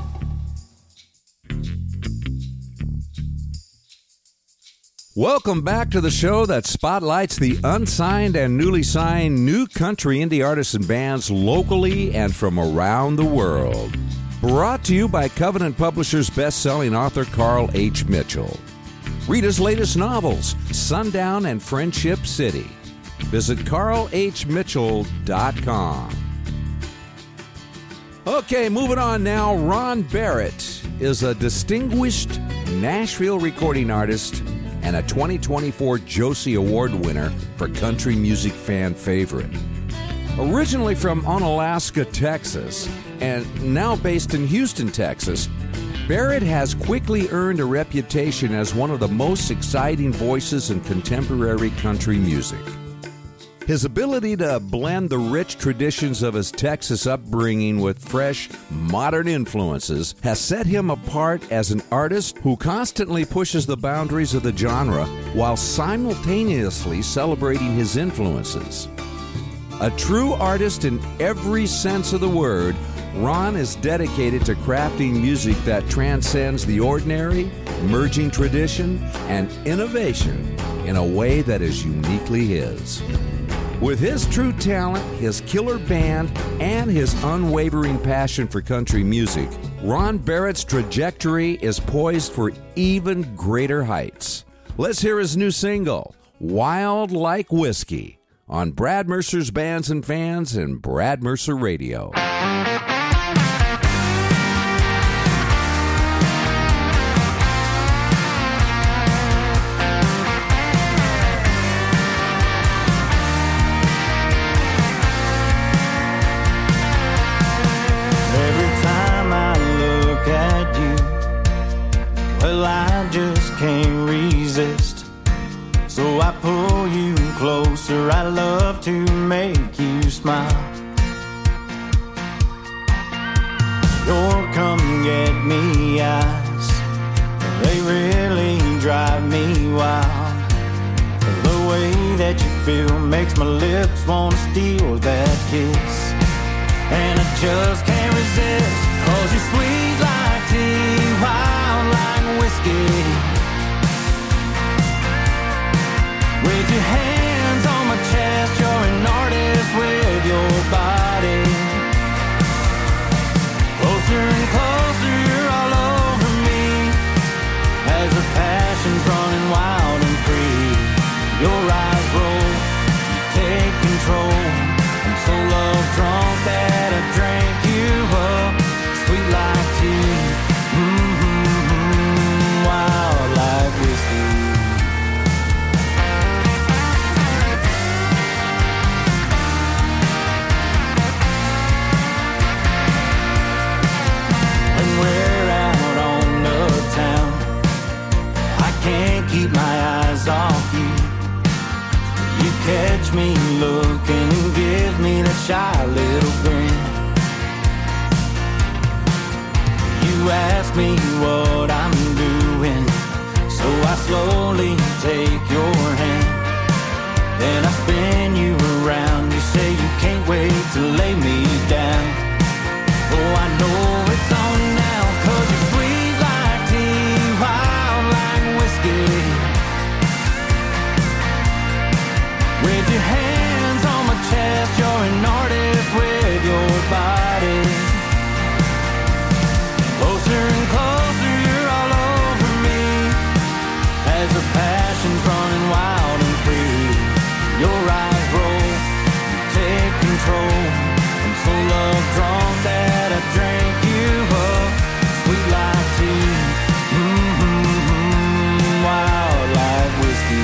Speaker 6: Welcome back to the show that spotlights the unsigned and newly signed new country indie artists and bands locally and from around the world. Brought to you by Covenant Publishers best-selling author Carl H. Mitchell. Read his latest novels, Sundown and Friendship City. Visit carlhmitchell.com. Okay, moving on now. Ron Barrett is a distinguished Nashville recording artist and a 2024 Josie Award winner for country music fan favorite. Originally from Onalaska, Texas, and now based in Houston, Texas, Barrett has quickly earned a reputation as one of the most exciting voices in contemporary country music. His ability to blend the rich traditions of his Texas upbringing with fresh, modern influences has set him apart as an artist who constantly pushes the boundaries of the genre while simultaneously celebrating his influences. A true artist in every sense of the word, Ron is dedicated to crafting music that transcends the ordinary, merging tradition and innovation in a way that is uniquely his. With his true talent, his killer band, and his unwavering passion for country music, Ron Barrett's trajectory is poised for even greater heights. Let's hear his new single, Wild Like Whiskey, on Brad Mercer's Bands and Fans and Brad Mercer Radio.
Speaker 9: I just can't resist. So I pull you closer. I love to make you smile. Your come get me eyes, they really drive me wild. The way that you feel makes my lips want to steal that kiss. And I just can't resist, 'cause you're sweet like tea, wild like whiskey. With your hands on my chest, you're an artist with your body. Closer and closer, you're all over me, as the passion's running wild and free. Your eyes roll, you take control. I'm so love drunk that I drank you up, sweet like tea, wild like whiskey.
Speaker 12: I can't keep my eyes off you. You catch me looking and give me that shy little grin. You ask me what I'm doing, so I slowly take your hand. Then I spin you around, you say you can't wait to lay me down. Oh, I know it's on now, 'cause you're sweet like tea, wild like whiskey. With your hands on my chest, you're an artist with your body. Closer and closer, you're all over me, as the passion's running wild and free. Your eyes roll, you take control. I'm so love-drawn that I drank you up, sweet like tea, wild like whiskey.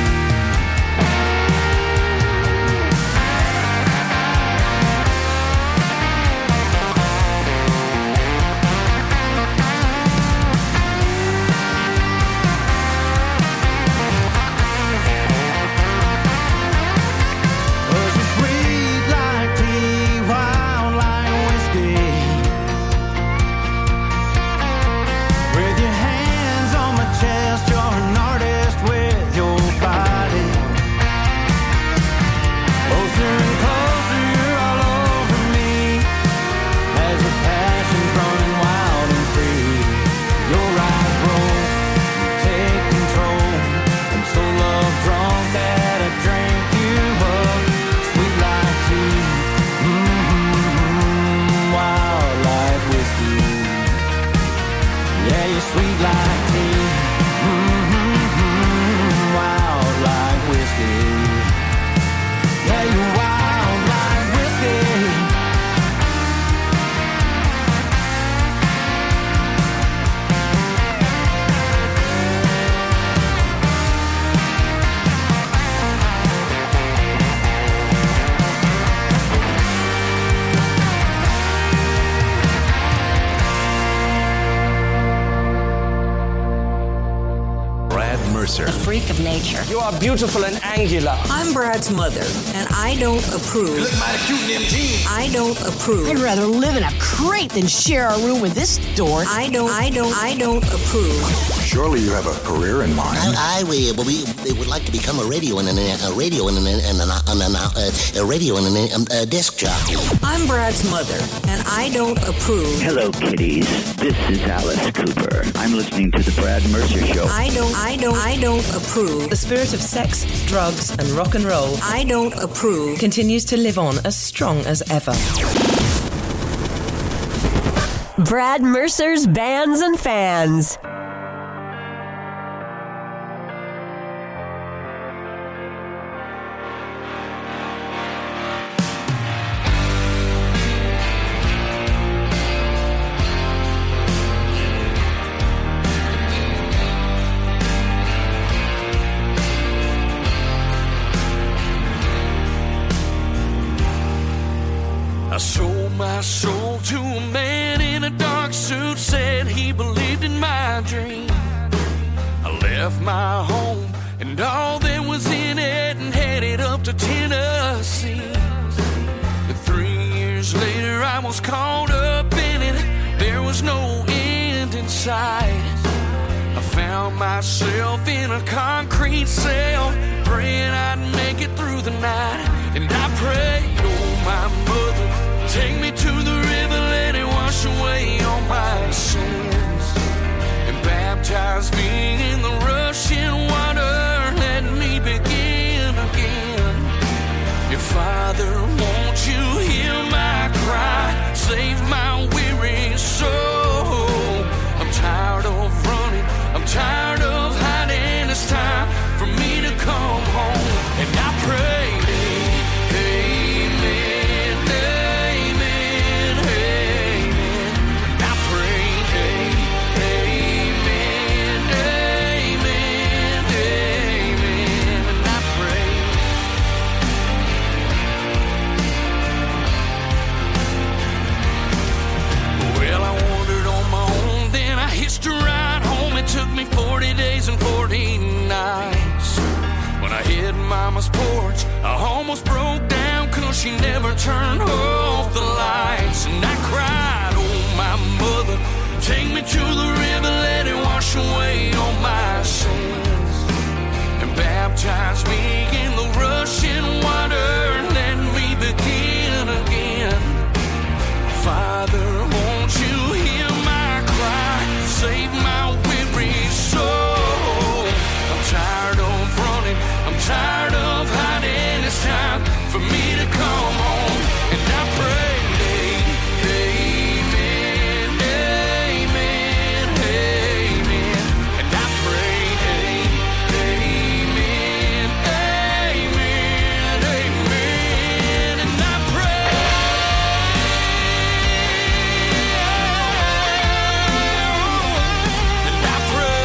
Speaker 12: Sweet like tea, wild like whiskey. Yeah, you're wild like whiskey.
Speaker 14: Mercer.
Speaker 7: A freak of nature.
Speaker 20: You are beautiful and angular.
Speaker 4: I'm Brad's mother, and I don't approve.
Speaker 20: You look mighty cute in them jeans.
Speaker 4: I don't approve.
Speaker 22: I'd rather live in a crate than share a room with this dork.
Speaker 4: I don't approve.
Speaker 8: Surely you have a career in mind.
Speaker 23: We would like to become a radio and a disc jockey.
Speaker 4: I'm Brad's mother, and I don't approve.
Speaker 24: Hello, kiddies. This is Alice Cooper. I'm listening to the Brad Mercer Show.
Speaker 4: I don't approve.
Speaker 26: The spirit of sex, drugs, and rock and roll.
Speaker 4: I don't approve.
Speaker 26: Continues to live on as strong as ever.
Speaker 27: Brad Mercer's Bands and Fans.
Speaker 12: I sold my soul to a man in a dark suit, said he believed in my dream. I left my home and all that was in it and headed up to Tennessee. But 3 years later I was caught up in it, there was no end in sight. I found myself in a concrete cell, praying I'd make it through the night. And I prayed, oh my mother, take me to the river, let it wash away all my sins. And baptize me in the rushing water, let me begin again. Your Father, won't you hear my cry, save my weary soul. I'm tired of running, I'm tired of hiding, it's time for me to come home. And I prayed Mama's porch. I almost broke down 'cause she never turned off the lights. And I cried, oh my mother, take me to the river, let it wash away all my sins. And baptize me in the rushing water, let me begin again. Father, won't you hear my cry, save my weary soul. I'm tired of running, I'm tired of hiding, it's time for me to come home. And I pray, amen, amen, amen. And I pray, amen, amen, amen. And I pray, and I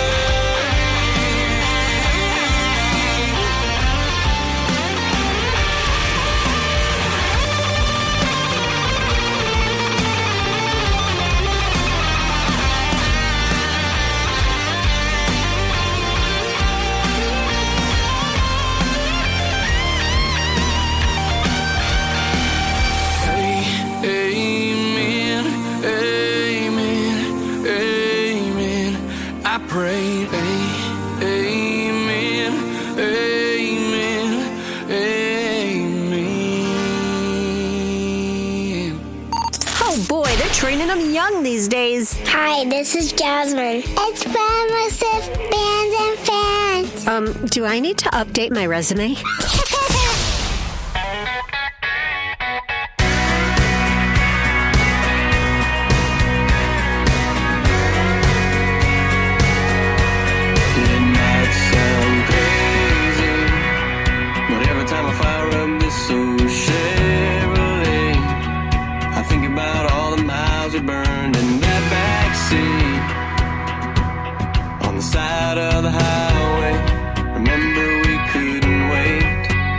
Speaker 12: amen, amen, amen. I prayed, amen, amen, amen.
Speaker 4: Oh boy, they're training them young these days.
Speaker 1: Hi, this is Jasmine. It's Brad Mercer's Bands and Fans.
Speaker 4: Do I need to update my resume?
Speaker 12: It might sound crazy, but every time I fire up this old Chevrolet, I think about all the miles we burned in that backseat on the side of the highway. Remember we couldn't wait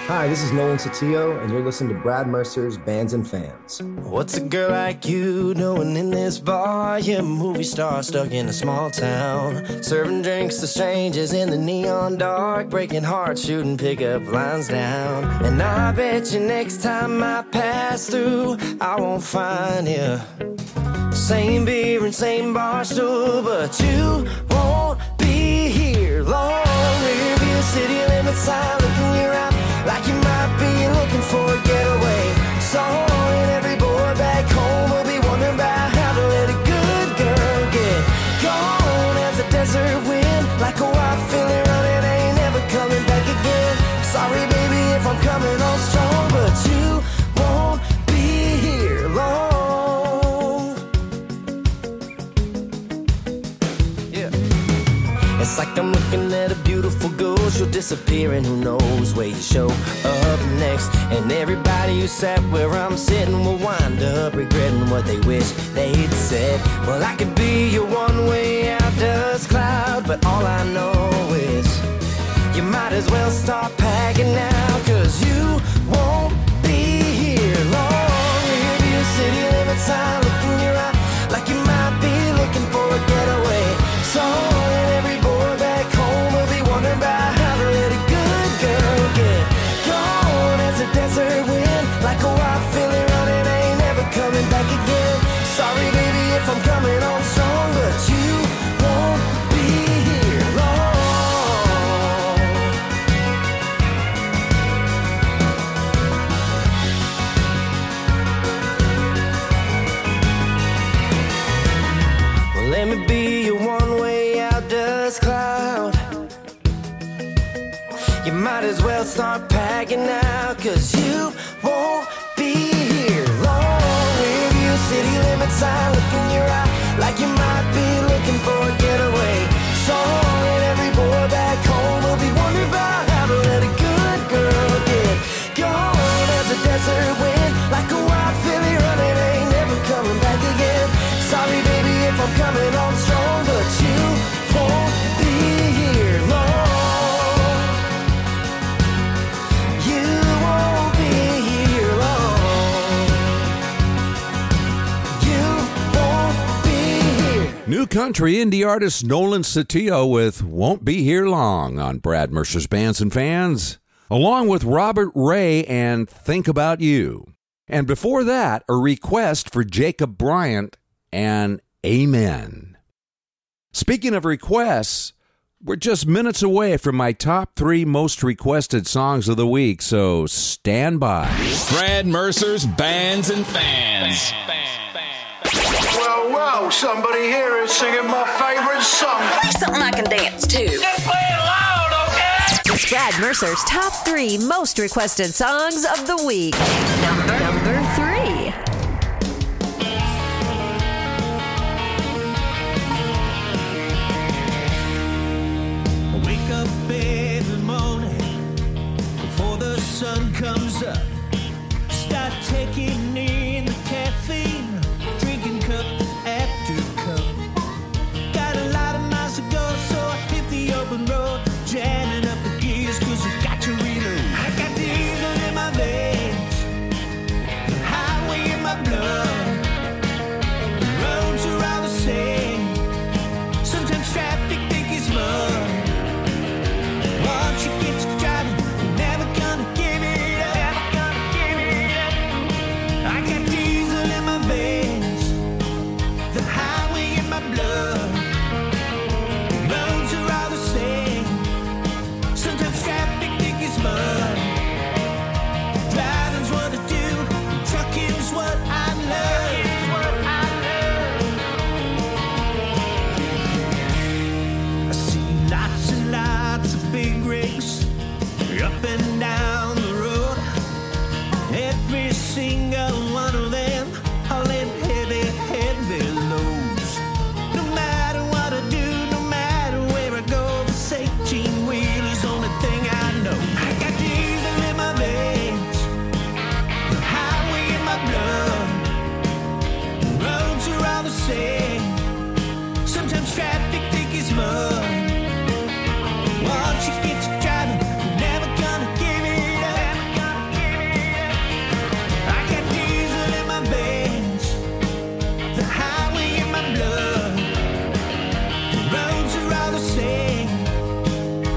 Speaker 3: Hi, this is Nolan Satillo, and you're listening to Brad Mercer's Bands and Fans.
Speaker 5: What's a girl like you doing in this bar? You're a movie star stuck in a small town, serving drinks to strangers in the neon dark, breaking hearts, shooting pickup lines down. And I bet you next time I pass through, I won't find you. Same beer and same bar stool, but you won't be here long. Rearview city limit sign, look in your eye, like you might be looking for a getaway song. And every boy back home will be wondering about how to let a good girl get gone. As a desert wind, like a wild feeling running, ain't never coming back again. Sorry baby if I'm coming on strong, but you won't be here long. It's like I'm looking at a beautiful ghost. You'll disappear and who knows where you show up next. And everybody who sat where I'm sitting will wind up regretting what they wish they'd said. Well, I could be your one-way out dust cloud, but all I know is you might as well start packing now, 'cause you won't be here long. Rearview city limit sign, look in your eye, like you might be looking for a getaway song. About how to let a good girl get gone. As a desert wind, like a wild feeling running, ain't never coming back again. Sorry baby if I'm coming on strong, but you won't be here long. Well, let me be your one-way out dust cloud. You might as well start packing now, 'cause you won't be here long. Rearview city limit sign, look in your eye, like you might be looking for a getaway song. And every boy back home will be wondering about how to let a good girl get gone. As a desert wind, like a wild filly running, ain't never coming back again. Sorry baby if I'm coming on strong, but you won't be here long.
Speaker 6: New country indie artist Nolan Satillo with Won't Be Here Long on Brad Mercer's Bands and Fans, along with Robert Ray and Think About You. And before that, a request for Jacob Bryant and Amen. Speaking of requests, we're just minutes away from my top 3 most requested songs of the week, so stand by.
Speaker 2: Brad Mercer's Bands and Fans.
Speaker 7: Well, somebody here is singing my favorite song.
Speaker 4: Something I can dance to.
Speaker 7: Just play it loud, okay?
Speaker 4: It's Brad Mercer's top 3 most requested songs of the week. Number 3.
Speaker 12: Wake up every morning before the sun comes up. Start taking in the caffeine, drinking cup after cup. Got a lot of miles to go, so I hit the open road, jamming up the gears, 'cause I got to reload. I got diesel in my veins, the highway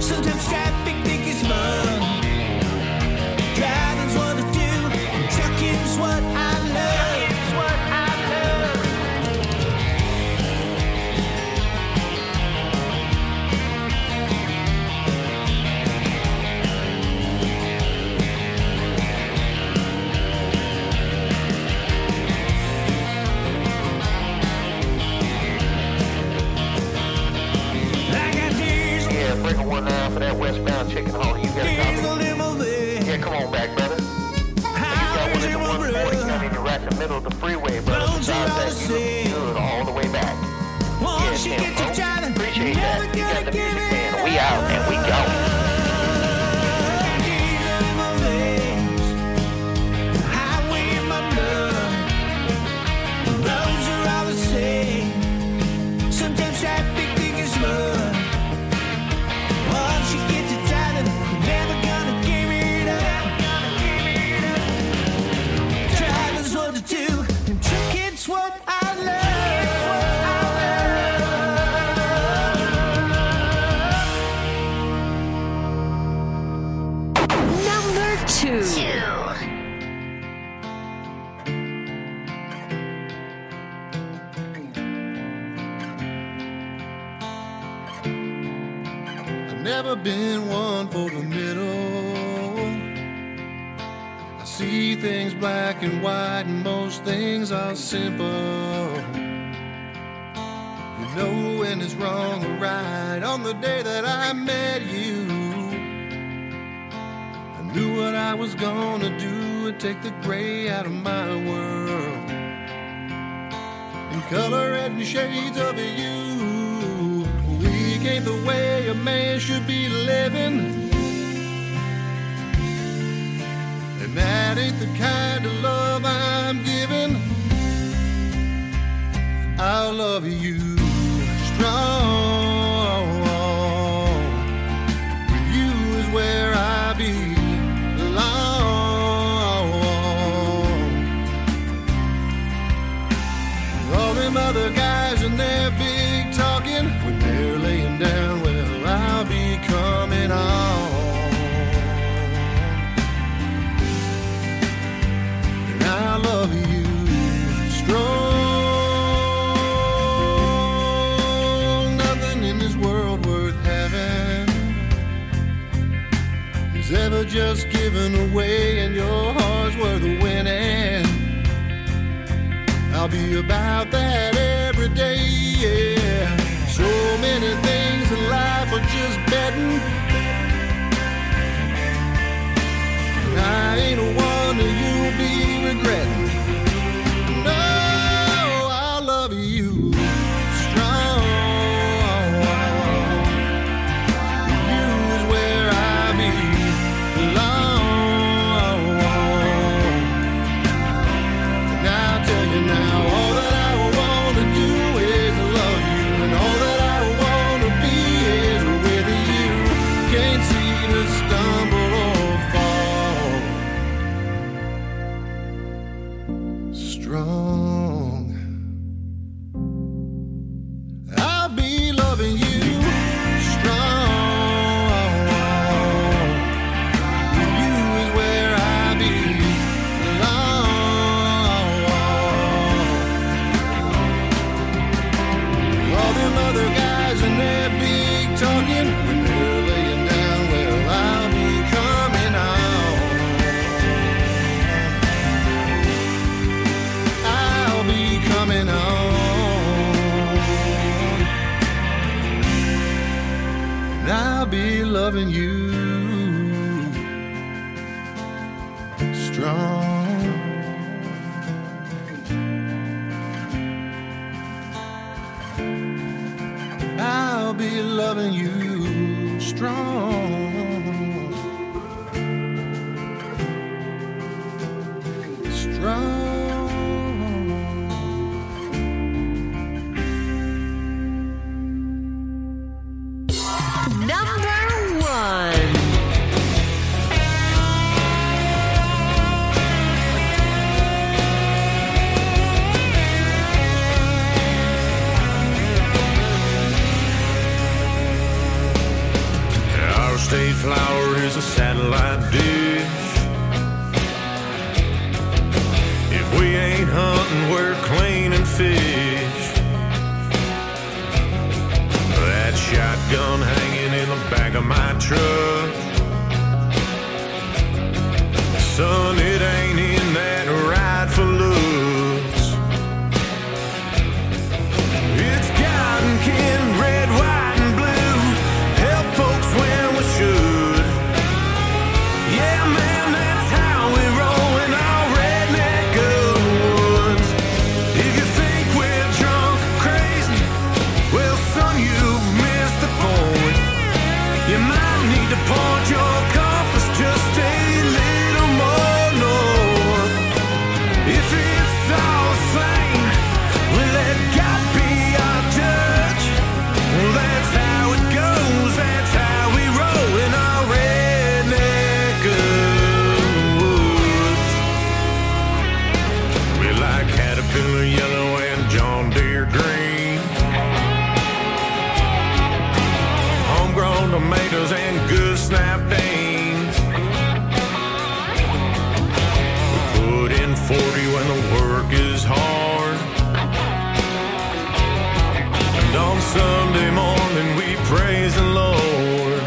Speaker 12: Sometimes traffic think it's fun. Driving's what I do, and trucking's what I love.
Speaker 10: Bring a 1-9 for that westbound chicken hauler. You got a copy? Yeah, come on back, brother. You got one in the 140 coming. You're right in the middle of the freeway, brother. Besides that, you look good all the way back. Yeah, Tim, appreciate that. You got the music playing. We out and we go.
Speaker 12: Sometimes traffic think it's love. Once you get to driving, you're never gonna give it up. Driving's what to do, and trucking's what I
Speaker 27: love. Number 2.
Speaker 11: Never been one for the middle. I see things black and white, and most things are simple. You know when it's wrong or right. On the day that I met you, I knew what I was gonna do and take the gray out of my world and color it in shades of you. Ain't the way a man should be living, and that ain't the kind of love I'm giving. I'll love you strong. With you is where I belong. All them other guys and their big talking, when they're laying down, well, I'll be coming on. And I love you strong. Nothing in this world worth having is ever just given away, and your heart's worth winning. I'll be about that every day, yeah. So many things in life are just betting. I ain't the one that you'll be regretting. No, I love you strong. You is where I belong. And I'll tell you now, all that I want to do is love you, and all that I want to be is with you. Can't see the stumble or fall. Strong. I'll be loving you strong. You is where I belong. All them other guys and their big talking, when they're laying down, well, I'll be coming on. I'll be coming on. And I'll be loving you strong. I'll be loving you strong.
Speaker 27: Number 1.
Speaker 9: state flower is a satellite dish. If we ain't hunting, we're cleaning fish. That shotgun hanging in the back of my truck. Son, it ain't in that ride for looks. It's cotton candy, red, white, and blue. Help folks when we should. Yeah, man, that's how we roll in our redneck woods. If you think we're drunk or crazy, well, son, you've missed the point. You might need to point your compass just a little more north. If it's all the same, well, let God be our judge. Well, that's how it goes, that's how we roll in our redneck woods. We like Caterpillar yellow and John Deere green, homegrown tomatoes and good snap beans. We put in 40 when the work is hard, and on Sunday morning we praise the Lord.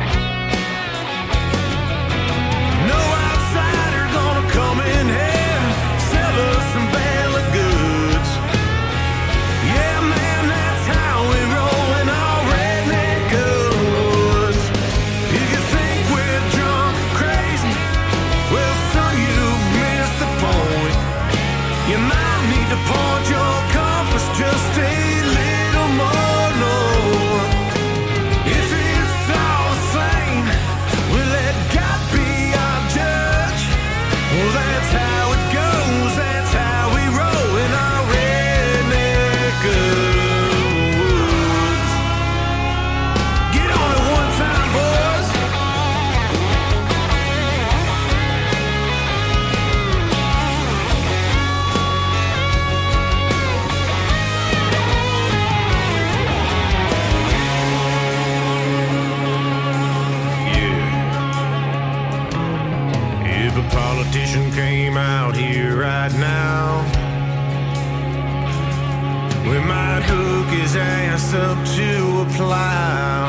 Speaker 9: No outsider gonna come in here, sell us some bale of goods. Yeah, man, that's how we roll in our redneck woods. If you think we're drunk or crazy, well, son, you've missed the point. You might need to point your compass just a little more north. If it's all the same, we'll let God be our judge. Well, that's how it goes, that's how we roll in our redneck woods. Get on it one time, boys. If a politician came out here right now, we might hook his ass up to a plow.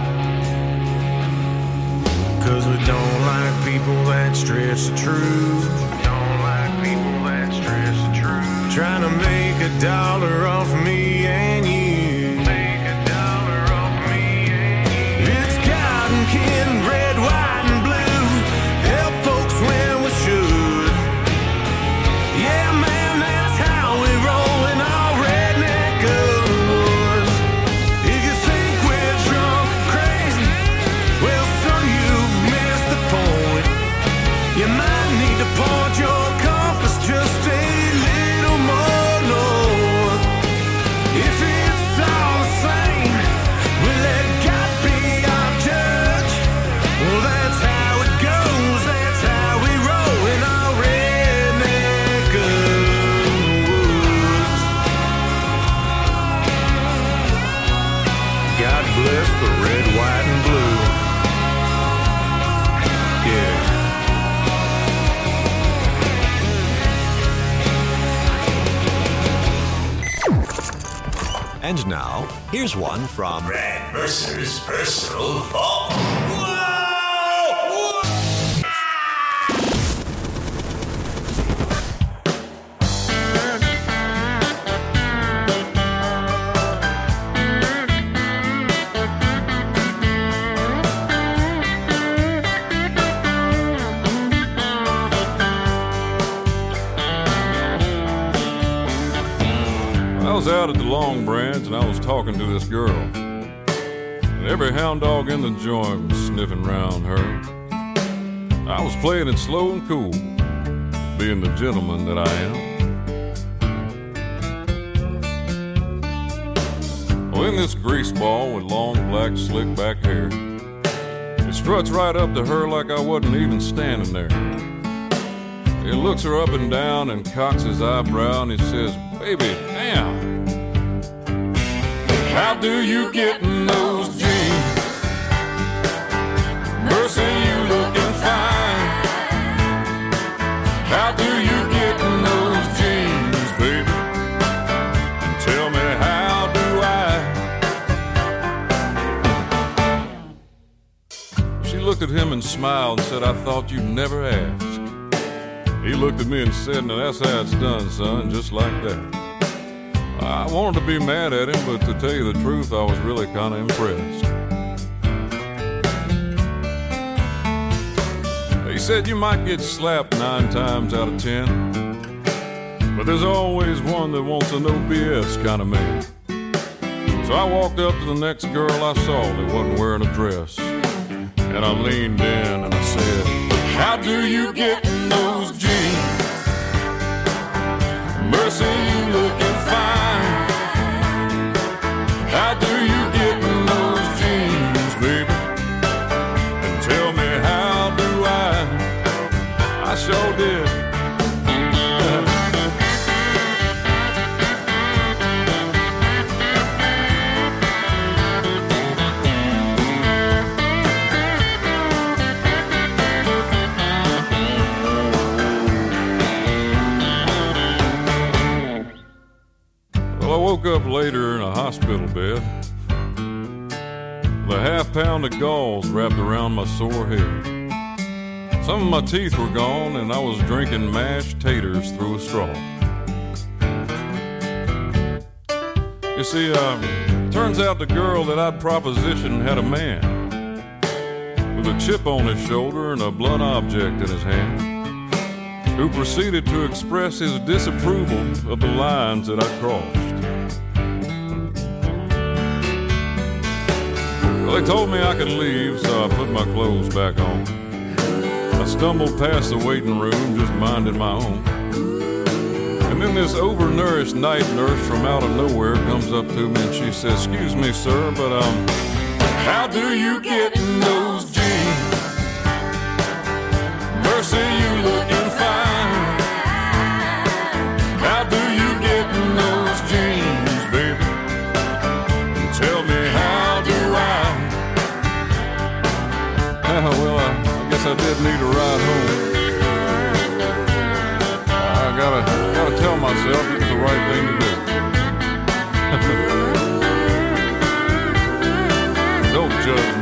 Speaker 9: 'Cause we don't like people that stretch the truth. Don't like people that stretch the truth. Trying to make a dollar off me and you. Make a dollar off me and you. It's cotton candy, red, white, and blue. Help folks when we should. Yeah, man, that's how we roll in our redneck woods. If you think we're drunk or crazy, well, son, you've missed the point. You might need to point your compass just a little more north. If it's all the same, we'll let God be our judge. Well, that's how it goes, that's how we roll in our redneck woods. God bless the red, white, and blue. Yeah.
Speaker 13: And now, here's one from
Speaker 15: Brad Mercer's personal vault.
Speaker 16: I was out at the Long Branch and I was talking to this girl. And every hound dog in the joint was sniffing round her. I was playing it slow and cool, being the gentleman that I am. Well, in this grease ball with long black slick back hair, it struts right up to her like I wasn't even standing there. He looks her up and down and cocks his eyebrow and he says, "Baby, damn, how do you get in those jeans? looked at him and smiled and said, "I thought you'd never ask." He looked at me and said, "Now that's how it's done, son, just like that." I wanted to be mad at him, but to tell you the truth, I was really kind of impressed. He said, "You might get slapped 9 times out of 10, but there's always one that wants a no BS kind of man." So I walked up to the next girl I saw that wasn't wearing a dress, and I leaned in and I said, "How do you get in those jeans? Mercy, you looking fine. How do you get in those jeans, baby? And tell me, how do I sure did." Well, I woke up later in a hospital bed with a half-pound of gauze wrapped around my sore head. Some of my teeth were gone, and I was drinking mashed taters through a straw. You see, turns out the girl that I'd propositioned had a man with a chip on his shoulder and a blunt object in his hand, who proceeded to express his disapproval of the lines that I crossed. Well, they told me I could leave, so I put my clothes back on. I stumbled past the waiting room, just minding my own. And then this overnourished night nurse from out of nowhere comes up to me and she says, "Excuse me, sir, but how do you get in those jeans? Mercy, you looking fine. How do you get in those jeans, baby? And tell me, how do I?" Well, I guess I did need a ride home. I gotta tell myself it was the right thing to do. Don't judge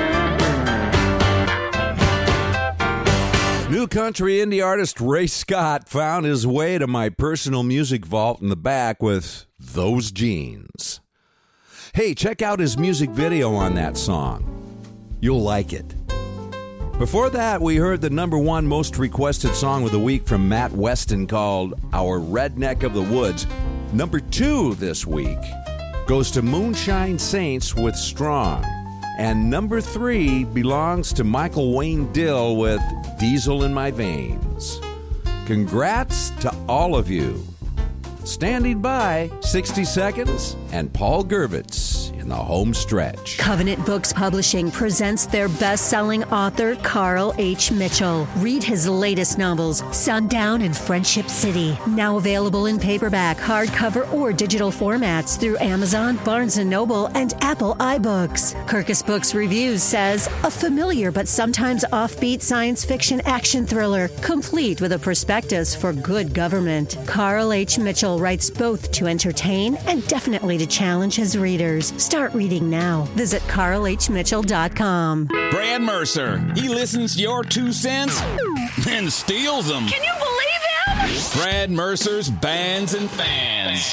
Speaker 16: me.
Speaker 6: New country indie artist Ray Scott found his way to my personal music vault in the back with Those Jeans. Hey, check out his music video on that song. You'll like it. Before that, we heard the #1 most requested song of the week from Matt Weston called Our Redneck of the Woods. #2 this week goes to Moonshine Saints with Strong. And #3 belongs to Michael Wayne Dill with Diesel in My Veins. Congrats to all of you. Standing by, 60 Seconds and Paul Gervitz in the home stretch.
Speaker 4: Covenant Books Publishing presents their best-selling author, Carl H. Mitchell. Read his latest novels, Sundown and Friendship City. Now available in paperback, hardcover, or digital formats through Amazon, Barnes & Noble, and Apple iBooks. Kirkus Books Reviews says, a familiar but sometimes offbeat science fiction action thriller, complete with a prospectus for good government. Carl H. Mitchell writes both to entertain and definitely to challenge his readers. Start reading now. Visit carlhmitchell.com.
Speaker 2: Brad Mercer, he listens to your 2 cents and steals them.
Speaker 27: Can you believe him?
Speaker 2: Brad Mercer's Bands and Fans.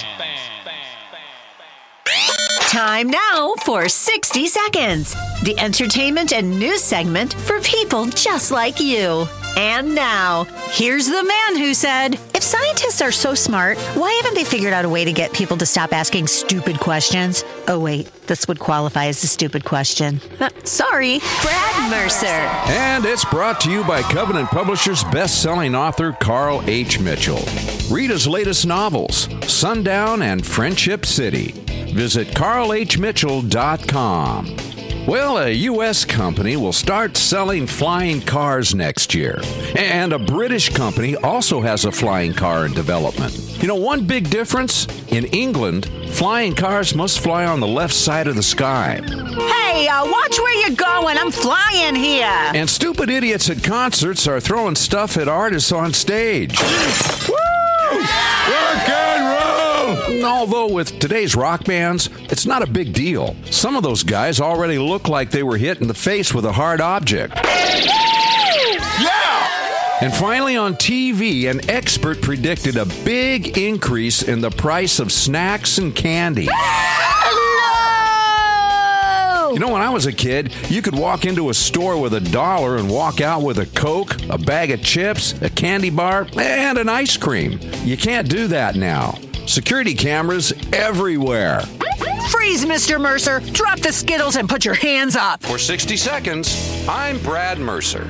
Speaker 4: Time now for 60 Seconds, the entertainment and news segment for people just like you. And now, here's the man who said, if scientists are so smart, why haven't they figured out a way to get people to stop asking stupid questions? Oh, wait, this would qualify as a stupid question. Sorry, Brad Mercer.
Speaker 6: And it's brought to you by Covenant Publishers' best-selling author, Carl H. Mitchell. Read his latest novels, Sundown and Friendship City. Visit carlhmitchell.com. Well, a U.S. company will start selling flying cars next year. And a British company also has a flying car in development. You know, one big difference? In England, flying cars must fly on the left side of the sky.
Speaker 22: Hey, watch where you're going. I'm flying here.
Speaker 6: And stupid idiots at concerts are throwing stuff at artists on stage. Woo! Rock and roll! Although with today's rock bands, it's not a big deal. Some of those guys already look like they were hit in the face with a hard object. Yeah! And finally on TV, an expert predicted a big increase in the price of snacks and candy. You know, when I was a kid, you could walk into a store with $1 and walk out with a Coke, a bag of chips, a candy bar, and an ice cream. You can't do that now. Security cameras everywhere.
Speaker 14: Freeze, Mr. Mercer. Drop the Skittles and put your hands up.
Speaker 6: For 60 seconds, I'm Brad Mercer.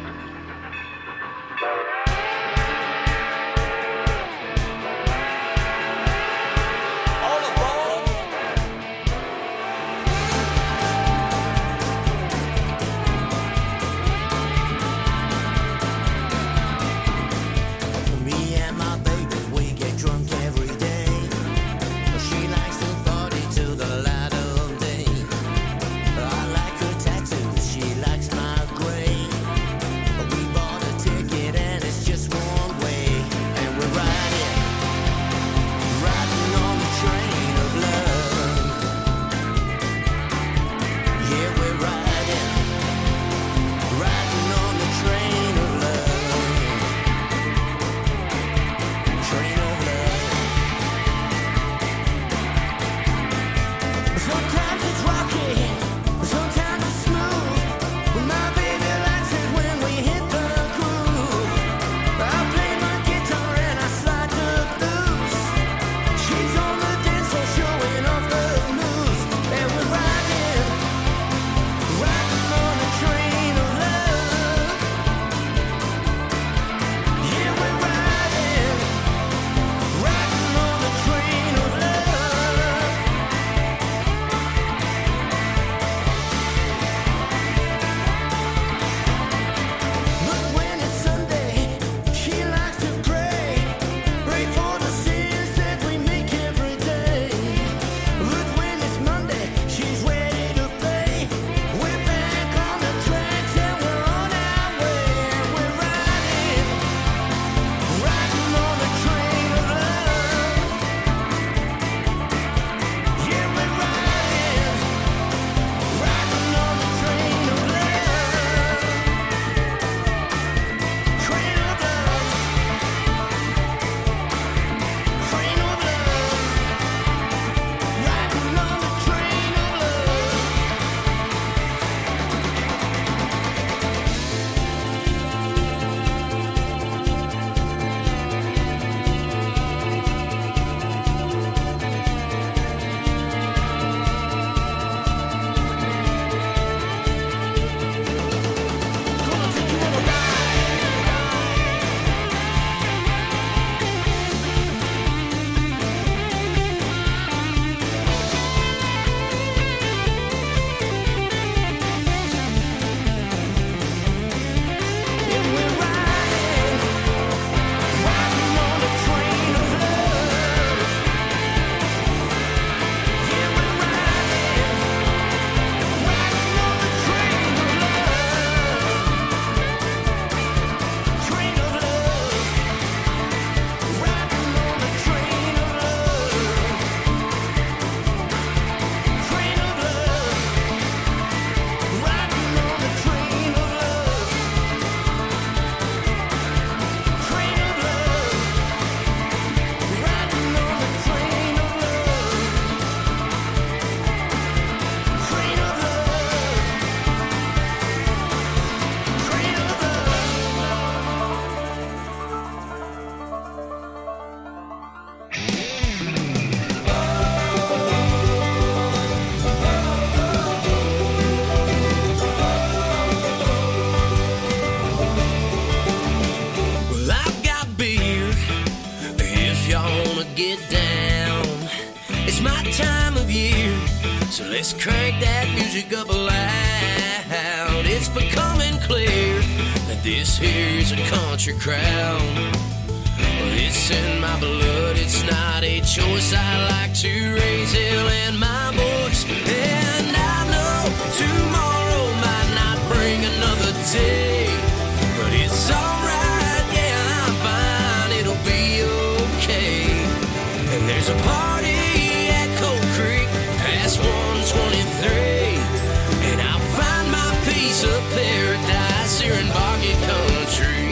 Speaker 12: So let's crank that music up loud. It's becoming clear that this here's a country crowd. But it's in my blood, it's not a choice. I like to raise hell in my voice. And I know tomorrow might not bring another day, but it's alright, yeah, I'm fine, it'll be okay. And there's There's a party at Cold Creek past 123, and I'll find my piece of paradise here in Boggy Country.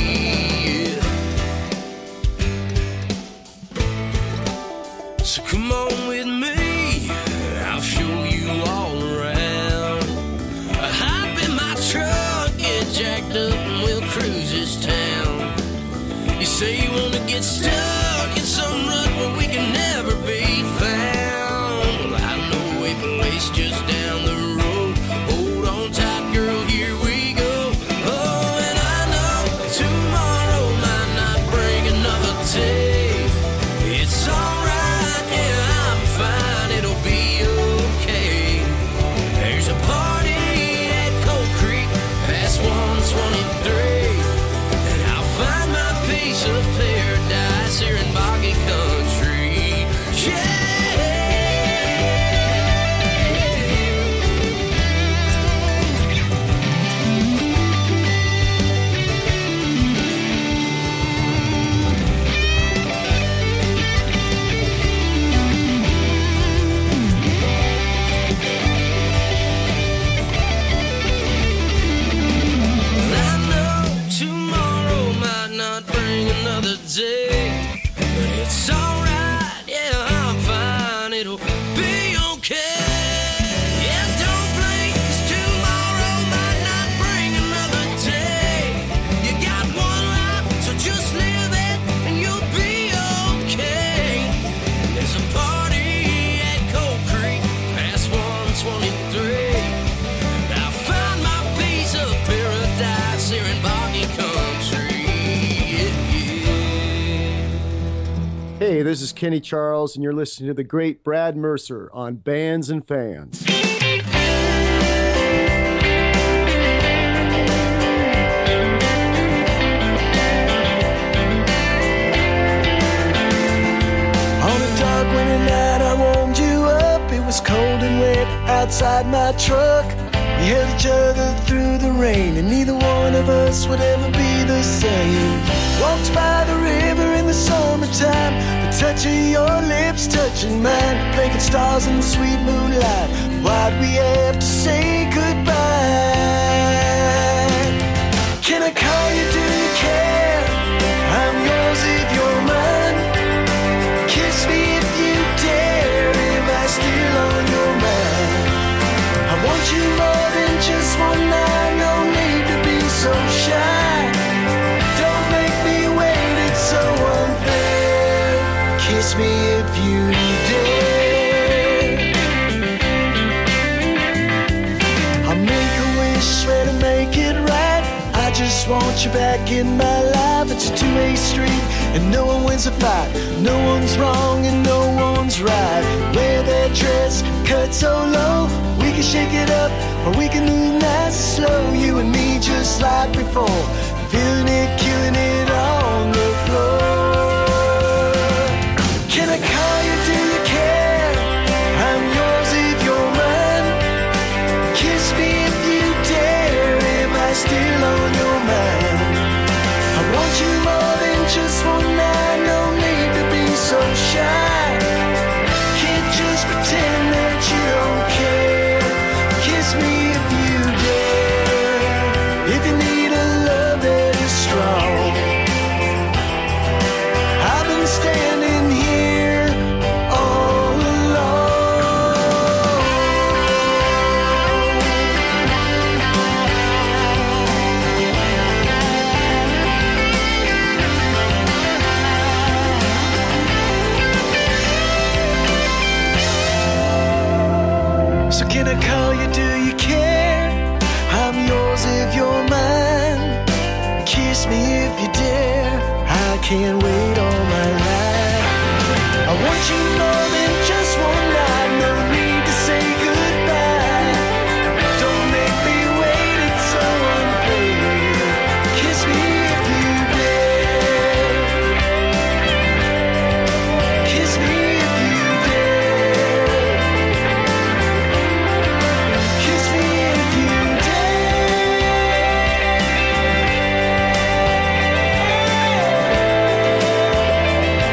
Speaker 12: So come on with me, I'll show you all around. Hop in my truck, get jacked up, and we'll cruise this town. You say you wanna get stuck in some rut where we can never be found. Well, I know a place just down the road. Hold on tight, girl, here we go. Oh, and I know tomorrow might not bring another day. It's alright, yeah, I'm fine, it'll be okay. There's a party at Cold Creek past 123, and I'll find my piece of paradise here in Boggy Country. Yeah. I know tomorrow might not bring another day, but it's alright, yeah, I'm fine, it'll be okay. Yeah, don't blink, 'cause tomorrow might not bring another day. You got one life, so just live it, and you'll be okay. And there's a party at Cold Creek past 123. I'll find my piece of paradise here in Boggy Country.
Speaker 8: Hey, this is Kenny Charles, and you're listening to the great Brad Mercer on Bands and Fans.
Speaker 12: On a dark winter night, I warmed you up. It was cold and wet outside my truck. We held each other through the rain, and neither one of us would ever be the same. Walked by the river in the summertime, the touch of your lips touching mine, blinking stars in the sweet moonlight. Why'd we have to say goodbye? Can I call you, do you care? I'm yours if you're mine. Kiss me if you dare, am I still on your mind? I want you more than just one night, no need to be so shy. Don't make me wait, it's so unfair. Kiss me if you dare. I'll make a wish, swear to make it right. I just want you back in my life. It's a two-way street, and no one wins a fight. No one's wrong and no one's right. Wear that dress, cut so low. We can shake it up, or we can move nice and slow. You and me just like before, feeling it, killing it on the floor. Can I call you, do you care? I'm yours if you're mine. Kiss me if you dare, am I still on your mind? I want you more than just one night, no need to be so shy. Can't just pretend that you don't care. Kiss me if you dare. If you need a love that is strong, I've been standing here all alone. So can I call you, do you care? I'm yours if you're mine. Kiss me if you dare, I can't wait all my life. I want you more than just one night, no need to say goodbye. Don't make me wait, it's so unfair. Kiss me if you dare. Kiss me if you dare. Kiss me if you dare.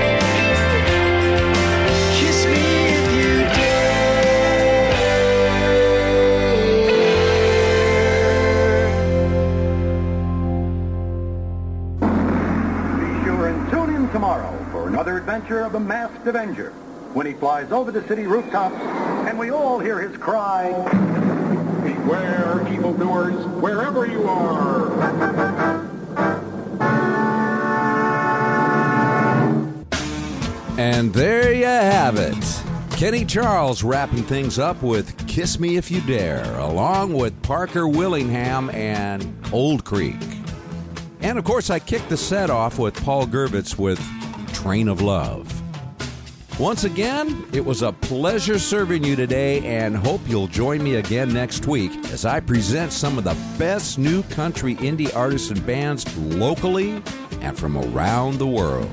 Speaker 17: tomorrow for another adventure of the Masked Avenger when he flies over the city rooftops and we all hear his cry, "Beware, evildoers, wherever you are."
Speaker 6: And there you have it. Kenny Charles wrapping things up with Kiss Me If You Dare, along with Parker Willingham and Old Creek. And, of course, I kicked the set off with Paul Gervitz with Train of Love. Once again, it was a pleasure serving you today, and hope you'll join me again next week as I present some of the best new country indie artists and bands locally and from around the world.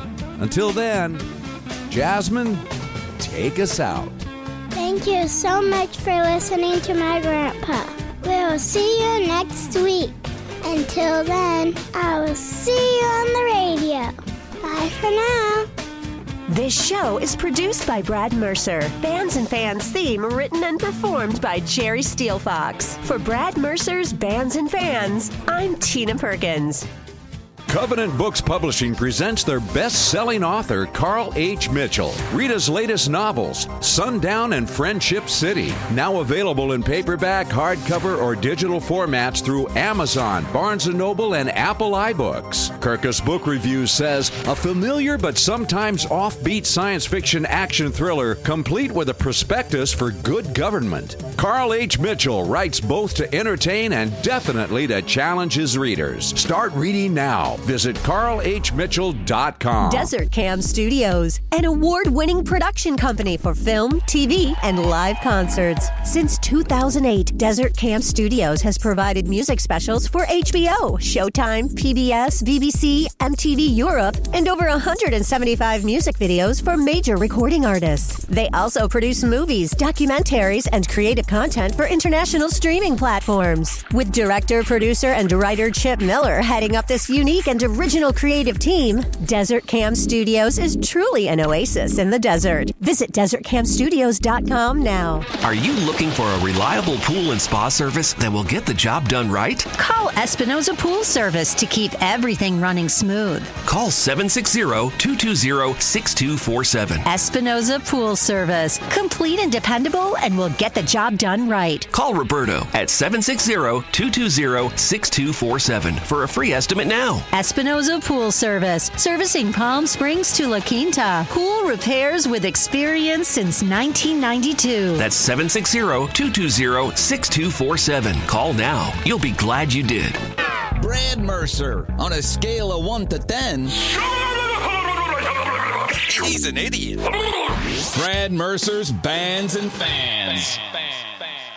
Speaker 6: Until then, Jasmine, take us out.
Speaker 1: Thank you so much for listening to my grandpa. We'll see you next week. Until then, I will see you on the radio. Bye for now.
Speaker 27: This show is produced by Brad Mercer. Bands and Fans theme written and performed by Jerry Steelfox. For Brad Mercer's Bands and Fans, I'm Tina Perkins.
Speaker 6: Covenant Books Publishing presents their best-selling author, Carl H. Mitchell. Read his latest novels, Sundown and Friendship City, now available in paperback, hardcover, or digital formats through Amazon, Barnes & Noble, and Apple iBooks. Kirkus Book Reviews says, a familiar but sometimes offbeat science fiction action thriller, complete with a prospectus for good government. Carl H. Mitchell writes both to entertain and definitely to challenge his readers. Start reading now. Visit carlhmitchell.com.
Speaker 27: Desert Cam Studios, an award-winning production company for film, TV, and live concerts. Since 2008, Desert Cam Studios has provided music specials for HBO, Showtime, PBS, BBC, MTV Europe, and over 175 music videos for major recording artists. They also produce movies, documentaries, and creative content for international streaming platforms. With director, producer, and writer Chip Miller heading up this unique and original creative team, Desert Cam Studios is truly an oasis in the desert. Visit desertcamstudios.com now.
Speaker 18: Are you looking for a reliable pool and spa service that will get the job done right?
Speaker 4: Call Espinosa Pool Service to keep everything running smooth.
Speaker 18: Call 760-220-6247.
Speaker 4: Espinosa Pool Service. Complete and dependable, and will get the job done right.
Speaker 18: Call Roberto at 760-220-6247 for a free estimate now.
Speaker 4: Espinosa Pool Service, servicing Palm Springs to La Quinta. Pool repairs with experience since 1992.
Speaker 18: That's 760-220-6247. Call now. You'll be glad you did.
Speaker 2: Brad Mercer, on a scale of 1 to 10. He's an idiot. Brad Mercer's Bands and Fans.